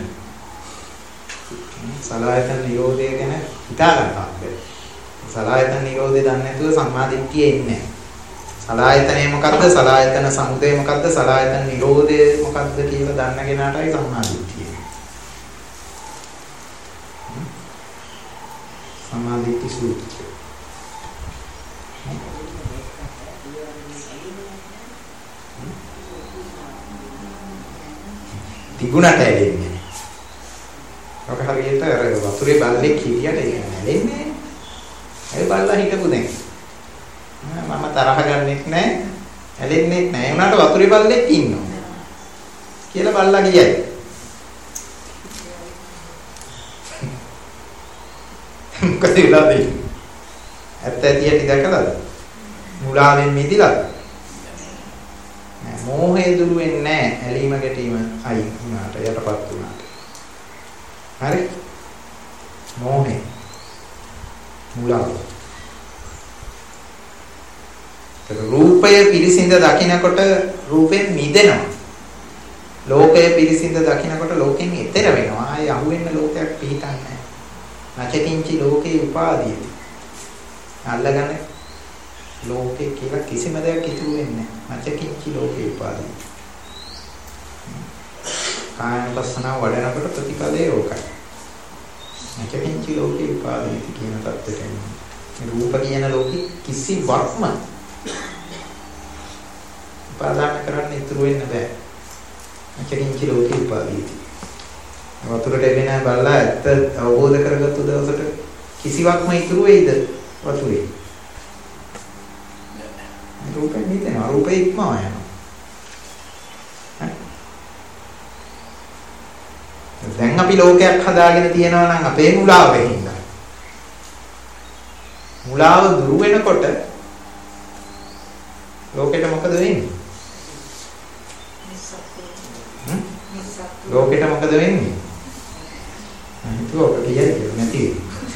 සලආයතන නිරෝධය ගැන හිතා ගන්නවත් බැහැ. සලආයතන නිරෝධය දන්නේ නැතුව සම්මාදිට්ඨිය එන්නේ නැහැ. සලආයතනය මොකද්ද? සලආයතන සමුදය මොකද්ද? සලආයතන නිරෝධය මොකද්ද කියලා දන්න කෙනාටයි සම්මාදිට්ඨිය. සම්මාදිට්ඨි සූත්‍රය. තිබුණට ඇලෙන්නේ. ඔක හරියට අර වතුරේ බල්ලෙක් හිටියට ඒක නැලෙන්නේ. ඒ බල්ලා හිටපු දැන්. මම තරහ ගන්නෙත් නැහැ, ඇලෙන්නෙත් නැහැ. උනාට වතුරේ බල්ලෙක් ඉන්නවා කියලා බල්ලා කියයි. මොකද වෙලා දෙන්නේ? ඇත්ත ඇති ඇති දැකලාද? මුලාවෙන් මිදිලාද? නෑ, මෝහය දුරු වෙන්නේ නැහැ. ඇලීම ගැටීම අයින් වුණාට යටපත් වුණාට. හරි? මෝහය මුලාව. රූපය පිරිසිඳ දකින්නකොට රූපයෙන් මිදෙනවා. ලෝකය පිරිසිඳ දකින්නකොට ලෝකෙන් එතර වෙනවා. ආයේ අහුවෙන්න ලෝකයක් පිහිටන්නේ නැහැ. නචකින්චි ලෝකේ උපාදී. අල්ලගන්න ලෝකේ කියලා කිසිම දෙයක් ඉතුරු වෙන්නේ නැහැ. නචකින්චි ලෝකේ උපාදී. කායනුපස්සන වඩනකොට ප්‍රතිපදේ ඕකයි. නචකින්චි ලෝකේ උපාදී කියන தත්ත්වයට එන්නේ. රූප කියන ලෝකෙ කිසිවක්ම උපාදාන කරන්න ඉතුරු වෙන්න බෑ. අචකින්චි ලෝකේ උපාදීති. වතුරට එවෙන බලලා ඇත්ත අවබෝධ කරගත්තු දවසට කිසිවක්ම ඉතුරු වෙයිද වතුරේ? රූපෙ නිදෙනවා. රූපේ ඉක්මවා යනවා. දැන් අපි ලෝකයක් හදාගෙන තියෙනවා නම් අපේ මුලාව වෙනින්ද? මුලාව දුරු වෙනකොට ලෝකෙට මොකද වෙන්නේ? ලෝකෙට මොකද වෙන්නේ? හිතුවා ඔක කියන්නේ නැති.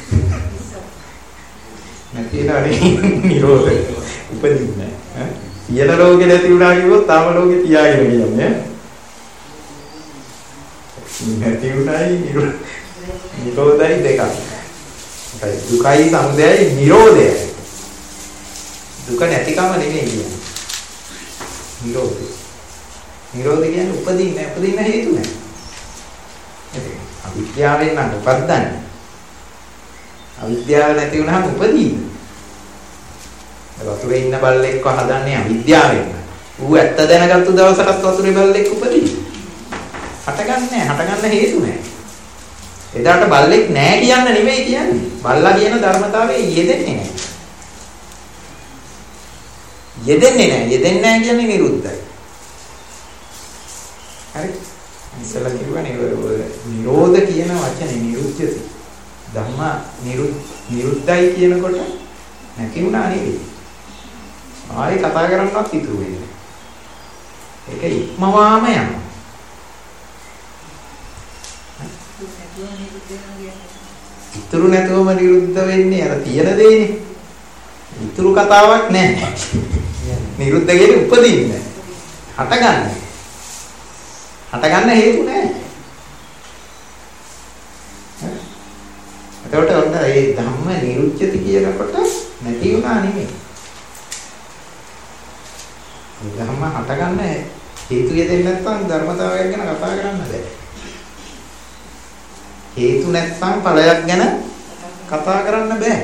නැතිලා නිරෝධය උපදින්නේ ඈ. සියල ලෝකෙ නැති වුණා කිව්වොත් තාම ලෝකෙ තියාගෙන කියන්නේ. නැති වුණායි නිරෝධයි දෙකක්. දුකයි සමුදයයි නිරෝධයයි. දුක නැතිකම නෙමෙයි කියන්නේ. නිරෝධය. නිරෝධය කියන්නේ උපදින්න හේතු නැහැ. ඒක අවිද්‍යාවෙන් නම් උපද්දන්නේ. අවිද්‍යාව නැති වුණාම උපදින්න. වතුරේ ඉන්න බල්ලෙක්ව හදන්නේ අවිද්‍යාවෙන්. ඌ ඇත්ත දැනගත්තු දවසටත් වතුරේ බල්ලෙක් උපදින්න. හටගන්න හේතු නැහැ. එදාට බල්ලෙක් නැහැ කියන්න නෙමෙයි කියන්නේ. බල්ලා කියන ධර්මතාවයේ යෙදෙන්නේ නැහැ. යෙදෙන්නේ නැහැ කියන්නේ නිරුද්ධයි. හරි. ඉස්සලා කිව්වනේ නිරෝධ කියන වචනේ නිරුද්ධති. ධම්ම නිරුද්ධයි කියනකොට නැති වුණා නෙවෙයි. ආයේ කතා කරන්නවත් ඉතුරු වෙන්නේ. ඒක ඉක්මවාම යනවා. ඉතුරු නැතුවම නිරුද්ධ වෙන්නේ අර තියෙන දේනේ. ඉතුරු කතාවක් නැහැ. නිරුද්ධ කියන්නේ උපදින්නේ. හටගන්න හේතු නැහැ. එතකොට ඔන්න ඒ ධම්ම නිරුද්ධති කියනකොට නැති වුණා නෙමෙයි. ධම්ම හටගන්න හේතු යෙදෙන්නේ නැත්නම් ධර්මතාවයක් ගැන කතා කරන්න බෑ. හේතු නැත්නම් ඵලයක් ගැන කතා කරන්න බෑ.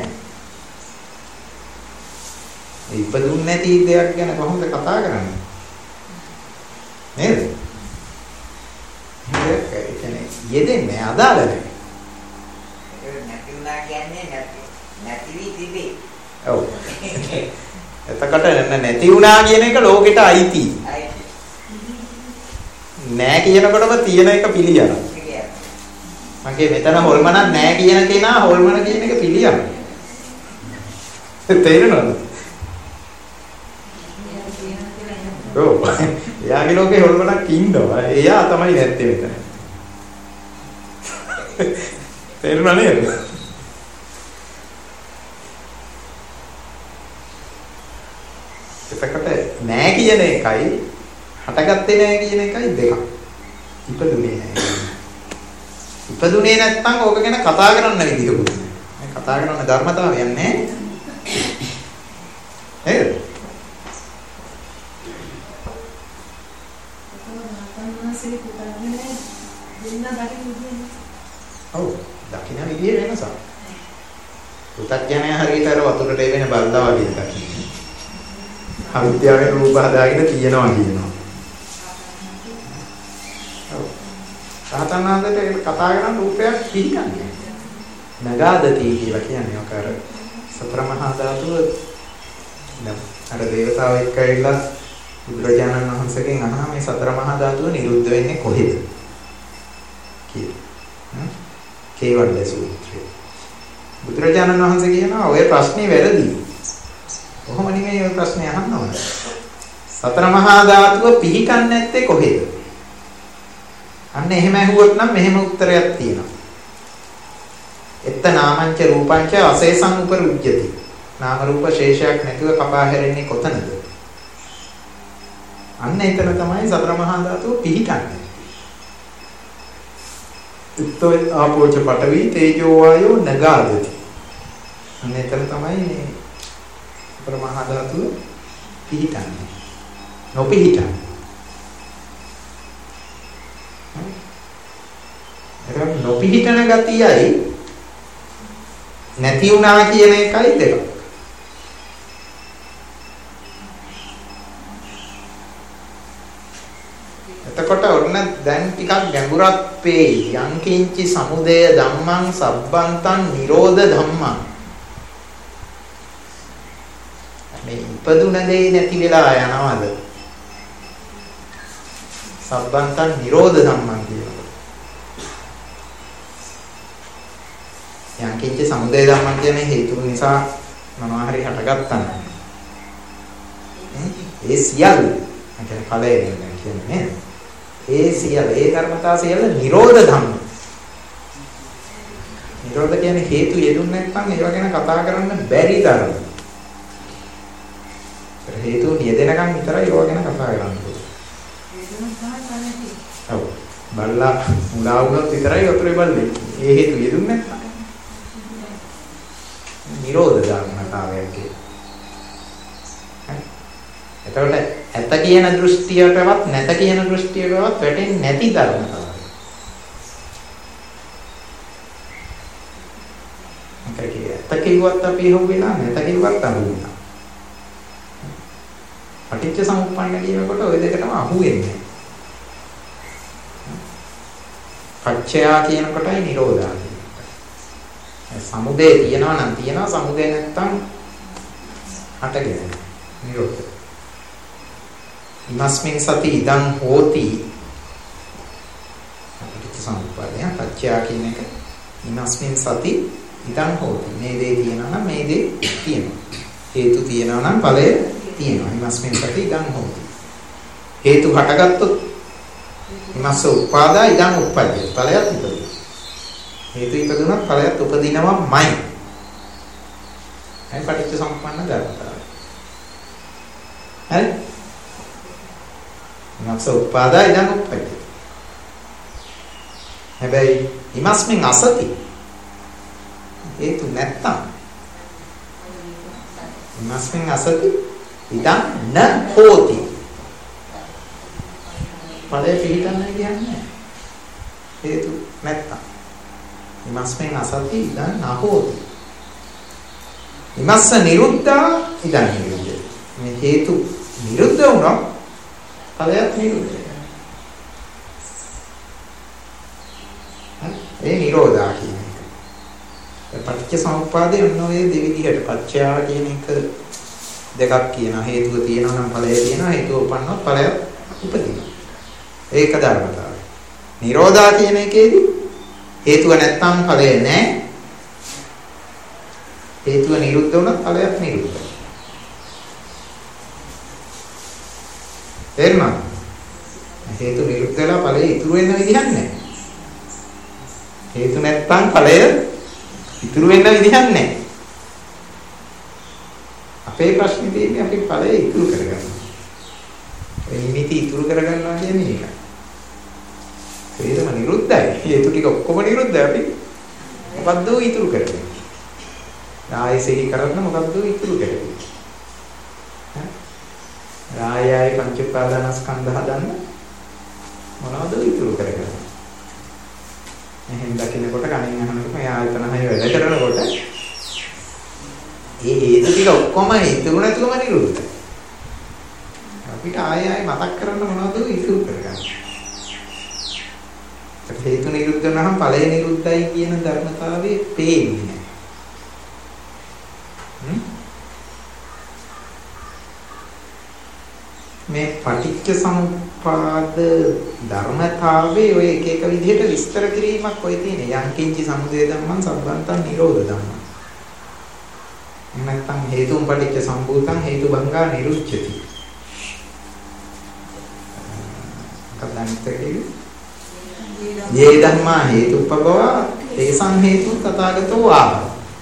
ඉපදුන්නේ නැති දෙයක් ගැන කොහොමද කතා කරන්නේ? නේද? ඒක කියන්නේ යෙදෙන්නේ අදාළ නැහැ. ඒක නැති වුණා කියන්නේ නැති වී තිබේ. ඔව්. එතකොට නැති වුණා කියන එක ලෝකෙට අයිති. නෑ කියනකොටම තියෙන එක පිළියනවා. මගේ මෙතන හොල්මනක් නෑ කියන කෙනා හොල්මන කියන එක පිළියනවා. තේරෙනවද? ඔව්. එයාගේ ලෝකේ හොල්මනක් ඉන්නවා. එයා තමයි නැත්තේ මෙතන. තේරුණා නේද? එතකොට නෑ කියන එකයි හටගත්තේ නෑ කියන එකයි දෙකක්. ඉපදුනේ නෑ. ඉපදුනේ නැත්නම් ඕක ගැන කතා කරන්න විදිහකුත් නෑ. මේ කතා කරන ධර්මතාවයක් නෑ. නේද? ඔව් දකින්න විදිය වෙනසක්. පුතඥය හරියට අර වතුරට එවෙන බල්ලා වගේ දකින්න. අවිද්‍යාවෙන් රූප හදාගෙන තියෙනවා කියනවා. ඔව්. සාතනාදට කතා කරන රූපයක් පිළිගන්නේ. නගාදති කියලා කියන්නේ ඔක අර සතර මහා ධාතුව අර දේවතාව එක්ක ඇවිල්ලා බුදුරජාණන් වහන්සේගෙන් අහනවා මේ සතර මහා ධාතුව නිරුද්ධ වෙන්නේ කොහෙද කියලා. කේවල සූත්‍රය. බුදුරජාණන් වහන්සේ කියනවා ඔය ප්‍රශ්නේ වැරදි. කොහොම නෙමෙයි ඔය ප්‍රශ්නේ අහන්න ඕන. සතර මහා ධාතුව පිහිටන්නේ නැත්තේ කොහෙද? අන්න එහෙම ඇහුවොත් නම් මෙහෙම උත්තරයක් තියෙනවා. එත්ත නාමංච රූපංච අසේසං උපරුජ්ජති. නාම රූප ශේෂයක් නැතිව කපා හැරෙන්නේ කොතනද? අන්න එතන තමයි සතර මහා ධාතුව පිහිටන්නේ. ඉත්තෝ ආපෝච පඨවි තේජෝ වායෝ නගාදති. අනේතර තමයි මේ පරමහා ධාතුව පිහිටන්නේ. නොපිහිටන්නේ. ඒක නොපිහිටන ගතියයි නැති වුණා කියන එකයි දෙක. එතකොට ඔන්න දැන් ටිකක් ගැඹුරක් වෙයි. යංකින්චි සමුදය ධම්මං සබ්බන්තං නිරෝධ ධම්මං. මේ ඉපදුන දෙය නැති වෙලා යනවද? සබ්බන්තං නිරෝධ ධම්මං කියනවා. යංකින්චි සමුදය ධම්මං කියන්නේ හේතු නිසා මොනවා හරි හටගත්තා නම් ඒ සියල්ල කියන්නේ ඵලය කියන්නේ නේද? ඒ සියල්ල ඒ ධර්මතා සියල්ල නිරෝධ ධම්ම. නිරෝධ කියන්නේ හේතු යෙදුන්නේ නැත්නම් ඒව ගැන කතා කරන්න බැරි ධර්ම. හේතු යෙදෙනකන් විතරයි ඒව ගැන කතා කරන්න ඕනේ. ඔව්. බල්ලා මුලා වුණොත් විතරයි වතුරේ බල්ලේ. ඒ හේතු යෙදුන්නේ නැත්නම් නිරෝධ ධර්මතාවයක් ඒක. එතකොට ඇත කියන දෘෂ්ටියටවත් නැත කියන දෘෂ්ටියටවත් වැටෙන්නේ නැති ධර්මතාවය. ඇත කිව්වත් අපි හොවෙලා නැත කිව්වත් අහුවෙලා. පටිච්ච සමුප්පන්න කියනකොට ওই දෙකටම අහුවෙන්නේ. පච්චයා කියන කොටයි නිරෝධා කියන්නේ. සමුදය තියනවා නම් තියනවා සමුදය නැත්තම් හටගෙන නිරෝධ. ඉමස්මින් සති ඉදං හෝති පටිච්ච සමුප්පාදය පච්චයා කියන එක ඉමස්මින් සති ඉදං හෝති. මේ දේ තියනවා නම් මේ දේ තියෙනවා. හේතු තියනවා නම් ඵලය තියෙනවා. ඉමස්මින් සති ඉදං හෝති. හේතු හටගත්තොත් ඉමස්ස උපාදා ඉදං උප්පජ්ජති. ඵලයක් උපදිනවා. හේතු ඉපදුනත් ඵලයක් උපදිනවමයි. ඒ පටිච්ච සමුප්පන්න ධර්මතාවය. හරි? ඉමස්ස උපාදා ඉදං උප්පජ්ජති. හැබැයි ඉමස්මින් අසති හේතු නැත්තම් ඉමස්මින් අසති ඉදං න හෝති. ඵලයේ පිළිගන්නේ කියන්නේ හේතු නැත්තම් ඉමස්මින් අසති ඉදං න හෝති. ඉමස්ස නිරුද්ධා ඉදං නිරුද්ධති. මේ හේතු නිරුද්ධ වුණා ඵලයක් නිරුද්ධ වෙනවා. ඒ නිරෝධා කියන එක. පටිච්ච සමුප්පාදේ ඔන්නෝයේ දෙවිදිහට පච්චයා කියන එක දෙකක් කියන හේතුව තියෙනවා නම් ඵලය තියෙනවා. හේතුව උපන්නොත් ඵලය උපදිනවා. ඒක ධර්මතාවය. නිරෝධා කියන එකේදී හේතුව නැත්තම් ඵලය නැහැ. හේතුව නිරුද්ධ වුණොත් ඵලයක් නිරුද්ධයි. තේරුණාද? හේතු නිරුද්ධ වෙලා ඵලය ඉතුරු වෙන්න විදිහක් නැහැ. හේතු නැත්තම් ඵලය ඉතුරු වෙන්න විදිහක් නැහැ. අපේ ප්‍රශ්නේ තියෙන්නේ අපි ඵලය ඉතුරු කරගන්නවා. ඒ නිමිති ඉතුරු කරගන්නවා කියන්නේ ඒකයි. හේතුම නිරුද්ධයි. හේතු ටික ඔක්කොම නිරුද්ධයි. අපි මොකද්ද ඉතුරු කරන්නේ? ආයෙසෙහි කරන්න මොකද්ද ඉතුරු කරන්නේ? රායයි පංච උපාදානස්කන්ධ හදන්න මොනවද ඉතුරු කරගන්නේ? එහෙන් දකින්නකොට කණින් අහනකොට මේ ආයතන හය වැඩ කරනකොට ඒ හේතු ටික ඔක්කොම ඉතුරු නැතුවම නිරුද්ධයි. අපිට ආයෙ මතක් කරන්න මොනවද ඉතුරු කරගන්නේ? හේතු නිරුද්ධ වුණාම ඵලය නිරුද්ධයි කියන ධර්මතාවයේ පේන්නේ නැහැ. මේ පටිච්ච සමුප්පාද ධර්මතාවයේ ඔය එක එක විදිහට විස්තර කිරීමක් ඔය තියෙන. යංකින්චි සමුදය ධම්මං සබ්බන්තං නිරෝධ ධම්මං. නැත්නම් හේතුම් පටිච්ච සම්භූතං හේතු භංගා නිරුච්ඡති. කද්දන්තකේ යේ ධම්මා හේතුප්පබව තේසං හේතු තථාගතෝ ආහ.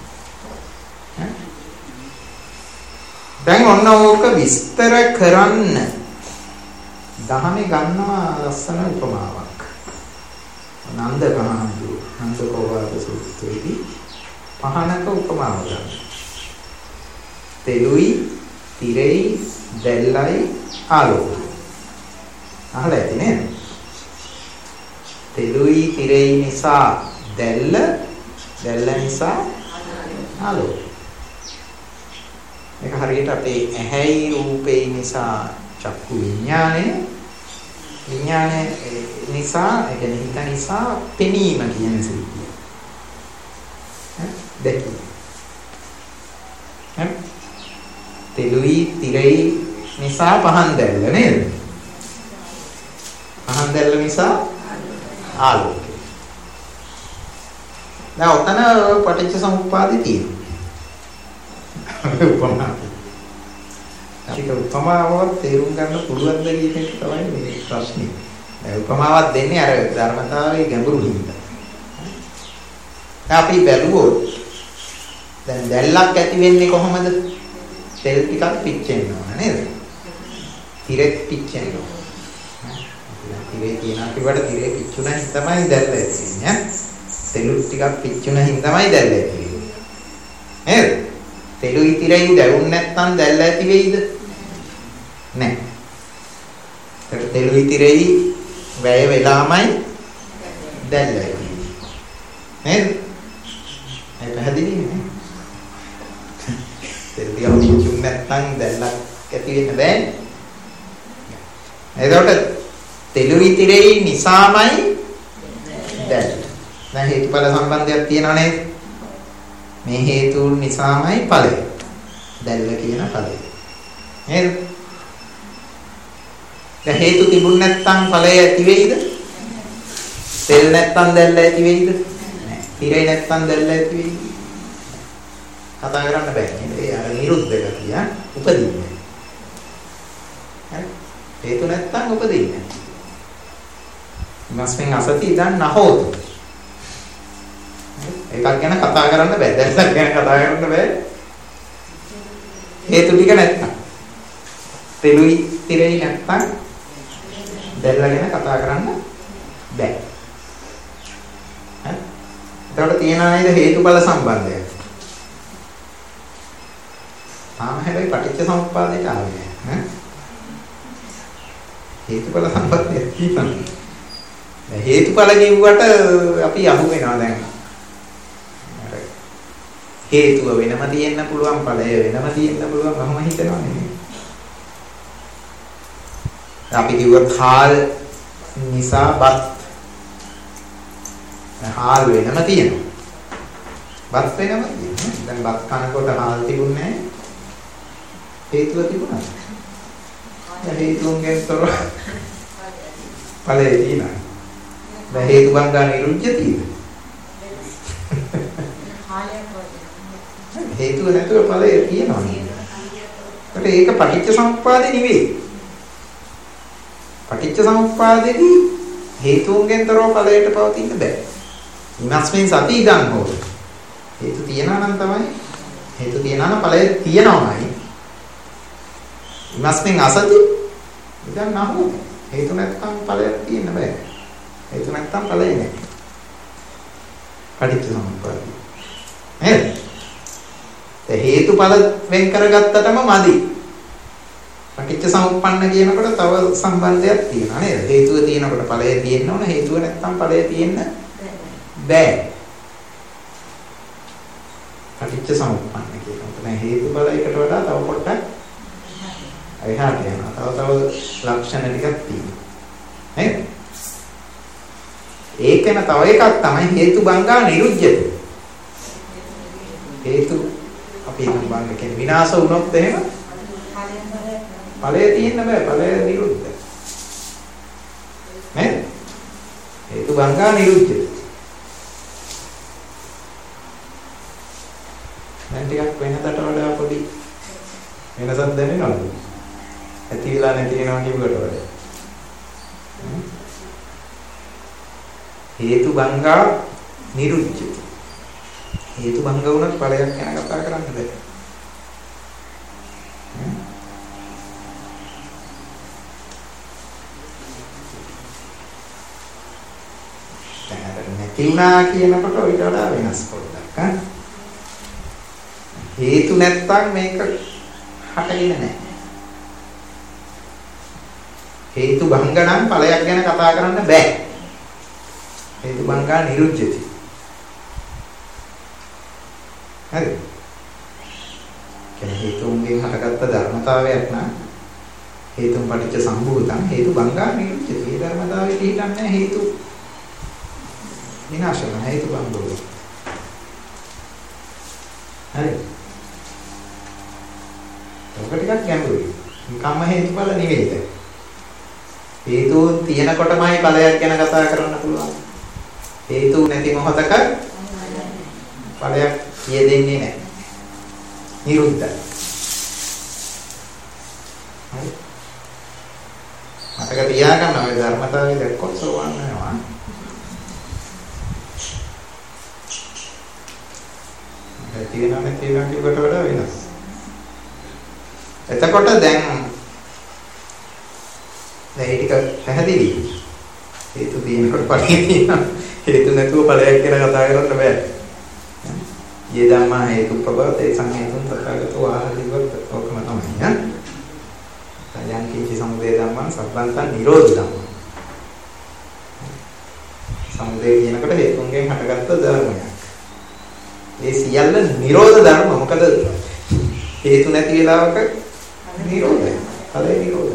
දැන් ඔන්න ඕක විස්තර කරන්න දහමේ ගන්නවා ලස්සන උපමාවක්. නන්ද කහඳු නන්ද කෝවාද සූත්‍රයේදී පහනක උපමාව ගන්න. තෙලුයි, තිරෙයි, දැල්ලයි ආලෝකයි. අහලා ඇති නේද? තෙලුයි, තිරෙයි නිසා දැල්ල, දැල්ල නිසා ආලෝකය. මේක හරියට අපේ ඇහැයි රූපේ නිසා චක්කු විඥානය, විඥානය නිසා ඒ කියන්නේ හිත නිසා පෙනීම කියන සිද්ධිය. දැකීම. තෙලුයි, තිරෙයි නිසා පහන් දැල්ල නේද? පහන් දැල්ල නිසා ආලෝකය. දැන් ඔතන පටිච්ච සමුප්පාදේ තියෙනවා. උපමා. ඒක උපමාවක් තේරුම් ගන්න පුළුවන්ද කියන එක තමයි මේ ප්‍රශ්නේ. දැන් උපමාවක් දෙන්නේ අර ධර්මතාවයේ ගැඹුරු හින්දා. අපි බැලුවොත් දැන් දැල්ලක් ඇති වෙන්නේ කොහොමද? තෙල් ටිකක් පිච්චෙන්න ඕන නේද? තිරෙත් පිච්චෙන්න ඕන. තිරේ කියනවා කිව්වට තිරේ පිච්චුණා තමයි දැල්ල ඇති වෙන්නේ. තෙලු ටිකක් පිච්චුණා හින්දාමයි දැල්ල ඇති වෙන්නේ. නේද? තෙලුයි තිරෙයි දැවුන් නැත්නම් දැල්ල ඇති වෙයිද? නැහැ. ඒක තෙලුයි තිරෙයි වැය වෙලාමයි දැල්ල ඇති වෙන්නේ. නේද? ඒ පැහැදිලි නේ? තෙල් ටික පිච්චුන් නැත්නම් දැල්ලක් ඇති වෙන්න බෑනේ. එතකොට තෙලුයි තිරෙයි නිසාමයි දැල්ල. දැන් හේතුඵල සම්බන්ධයක් තියෙනව නේද? මේ හේතුන් නිසාමයි ඵලය. දැල්ල කියන ඵලය. නේද? දැන් හේතු තිබුණ නැත්නම් ඵලය ඇති වෙයිද? තෙල් නැත්නම් දැල්ල ඇති වෙයිද? නැහැ. තිරේ නැත්නම් දැල්ල ඇති වෙයිද? කතා කරන්න බෑ නේද? ඒ අර නිරුද්ධ ගතිය උපදින්නේ. හරි? හේතු නැත්නම් උපදින්නේ. මස්මෙන් අසති ඉඳන් නහෝතු. එකක් ගැන කතා කරන්න බෑ. දැල්ලක් ගැන කතා කරන්න බෑ. හේතු ටික නැත්නම්. තෙලුයි තිරෙයි නැත්නම් දැල්ල ගැන කතා කරන්න බෑ. හරි? එතකොට තියෙනවා නේද හේතුඵල සම්බන්ධය. තාම හැබැයි පටිච්ච සමුප්පාදයට ආවේ නෑ. හේතුඵල සම්බන්ධය තියෙනවා. දැන් හේතුඵල කිව්වට අපි අහු වෙනවා දැන්. හේතුව වෙනම තියෙන්න පුළුවන්, ඵලය වෙනම තියෙන්න පුළුවන්. මම හිතනවා නේ. අපි කිව්වොත් හාල් නිසා බත්. හාල් වෙනම තියෙනවා. බත් වෙනම තියෙනවා. දැන් බත් කනකොට හාල් තිබුණේ නැහැ. හේතුව තිබුණා. දැන් හේතුන්ගෙන් තොර ඵලය තියෙනවා. දැන් හේතු බංගා නිරුද්ධතියද? හේතුව නැතුව ඵලය තියෙනවා නේද? ඒක පටිච්ච සමුප්පාදේ නෙවෙයි. පටිච්ච සමුප්පාදේදී හේතුන්ගෙන් තොරව ඵලයට පවතින්න බෑ. ඉමස්මින් සති ඉඳන් හොර. හේතු තියනවා නම් තමයි හේතු තියනවා නම් ඵලය තියෙනවමයි. ඉමස්මින් අසති ඉඳන් නහෝ. හේතු නැත්නම් ඵලයක් තියෙන්න බෑ. හේතු නැත්නම් ඵලය නෑ. පටිච්ච සමුප්පාදේ. නේද? හේතුඵල වෙන් කරගත්තටම මදි. පටිච්ච සමුප්පන්න කියනකොට තව සම්බන්ධයක් තියෙනවා නේද? හේතුව තියෙනකොට ඵලය තියෙන්න ඕන, හේතුව නැත්නම් ඵලය තියෙන්න බෑ. පටිච්ච සමුප්පන්න කියනකොට දැන් හේතුඵල එකට වඩා තව පොඩ්ඩක් එහාට යනවා. තව ලක්ෂණ ටිකක් තියෙනවා. නේද? ඒකම තව එකක් තමයි හේතු බංගා නිරුද්ධ්‍යත. හේතු අපි බංග කියන්නේ විනාශ වුණොත් එහෙම ඵලය තියෙන්න බෑ. ඵලය නිරුද්ධ. නේද? හේතු බංගා නිරුද්ධ්‍යත. දැන් ටිකක් වෙනකට වඩා පොඩි වෙනසක් දැනෙනවද? ඇති වෙලා නැති වෙනවා කියුවට වඩා. හේතු බංගා නිරුද්ධ. හේතු බංග වුණත් ඵලයක් ගැන කතා කරන්න බෑ. දැන් නැති වුණා කියනකොට ඊට වඩා වෙනස් පොඩ්ඩක් ඈ. හේතු නැත්තම් මේක හටගෙන නැහැ. හේතු භංග නම් ඵලයක් ගැන කතා කරන්න බෑ. හේතු භංගා නිරුද්ධති. හරි. කියන්නේ හේතුන්ගෙන් හටගත්ත ධර්මතාවයක් නම් හේතුන් පටිච්ච සම්භූතං හේතු භංගා නිරුද්ධති. මේ ධර්මතාවයේ පිටින්නේ හේතු විනාශ වෙන හේතු භංගෝ. හරි. ඔක ටිකක් ගැඹුරුයි. නිකම්ම හේතුඵල නෙවෙයිද? හේතු තියෙනකොටමයි ඵලයක් ගැන කතා කරන්න පුළුවන්. හේතු නැති මොහොතක ඵලයක් කියෙදෙන්නේ නැහැ. නිරුද්ධයි. හරි. මතක තියාගන්න ඔය ධර්මතාවය දැක්කොත් සෝවන් වෙනවා. ඒ තියෙනනේ කියකට වඩා වෙනස්. එතකොට දැන් ටික පැහැදිලි. හේතු තියෙනකොට ඵලයක් තියෙනවා. හේතු නැතුව ඵලයක් ගැන කතා කරන්න බෑ. යේ ධම්මා හේතුප්පව තේ සංහේතුන් තථාගතෝ ආහදිවත් ඔකම තමයි ඈ. යං කිංචි සමුදය ධම්මං සබ්බන්තං නිරෝධ ධම්මං. සමුදය කියනකොට හේතුන්ගෙන් හටගත්ත ධර්මයක්. ඒ සියල්ල නිරෝධ ධර්ම. මොකද හේතු නැති වෙලාවක නිරෝධය. ඵලය නිරෝධය.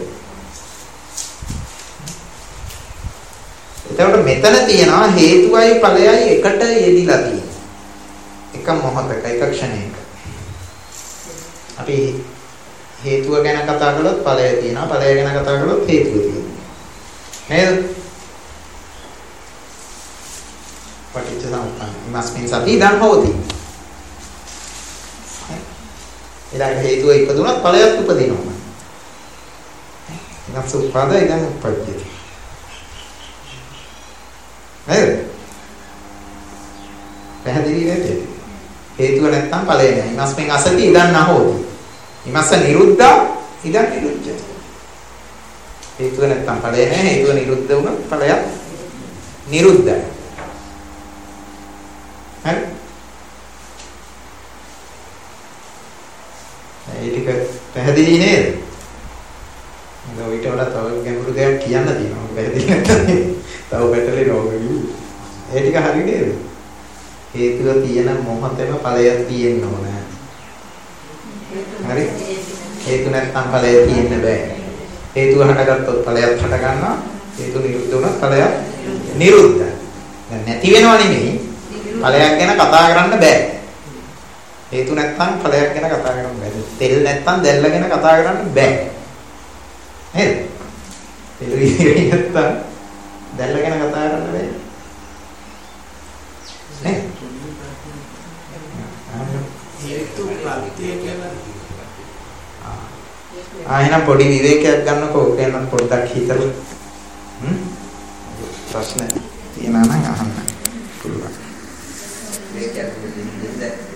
එතකොට මෙතන තියෙනවා හේතුවයි ඵලයයි එකට යෙදිලා තියෙනවා. එක මොහොතක එක ක්ෂණයක. අපි හේතුව ගැන කතා කළොත් ඵලය තියෙනවා. ඵලය ගැන කතා කළොත් හේතුව තියෙනවා. නේද? පටිච්ච සමුප්පන්න. ඉමස්මින් සති ඉදන් හෝති. ඊළඟ හේතුව ඉපදුනොත් ඵලයක් උපදිනවා. ඉනස් උපාද ඉදන් උප්පජ්ජති. නේද? පැහැදිලි නේද? හේතුව නැත්තම් ඵලය නැහැ. ඉමස්මින් අසති ඉදන් නහෝති. ඉමස්ස නිරුද්ධා ඉදන් නිරුද්ධති. හේතුව නැත්තම් ඵලය නැහැ. හේතුව නිරුද්ධ වුණොත් ඵලයක් නිරුද්ධයි. හරි? ඒ ටික පැහැදිලි නේද? මම ඊට වඩා තව ගැඹුරු දෙයක් කියන්න තියෙනවා. පැහැදිලි නැත්නම් තව පැටලෙනවා වගේ. ඒ ටික හරි නේද? හේතුව තියෙන මොහොතේම ඵලයක් තියෙන්න ඕනේ. හරි? හේතු නැත්නම් ඵලය තියෙන්න බෑ. හේතුව හටගත්තොත් ඵලයක් හට ගන්නවා. හේතු නිරුද්ධ වුණොත් ඵලයක් නිරුද්ධයි. දැන් නැති වෙනව නෙමෙයි. ඵලයක් ගැන කතා කරන්න බෑ. හේතු නැත්නම් ඵලයක් ගැන කතා කරන්න බෑ. තෙල් නැත්නම් දැල්ල ගැන කතා කරන්න බෑ. නේද? තෙල් විදිහට නැත්නම් දැල්ල ගැන කතා කරන්න බෑ. නේ? හේතු ප්‍රත්‍ය කියලා. එහෙනම් පොඩි විවේකයක් ගන්නකෝ. ඕකෙන් පොඩ්ඩක් හිතලා. ප්‍රශ්න තියෙනවා නම් අහන්න පුළුවන්. මේක ඇතුළේ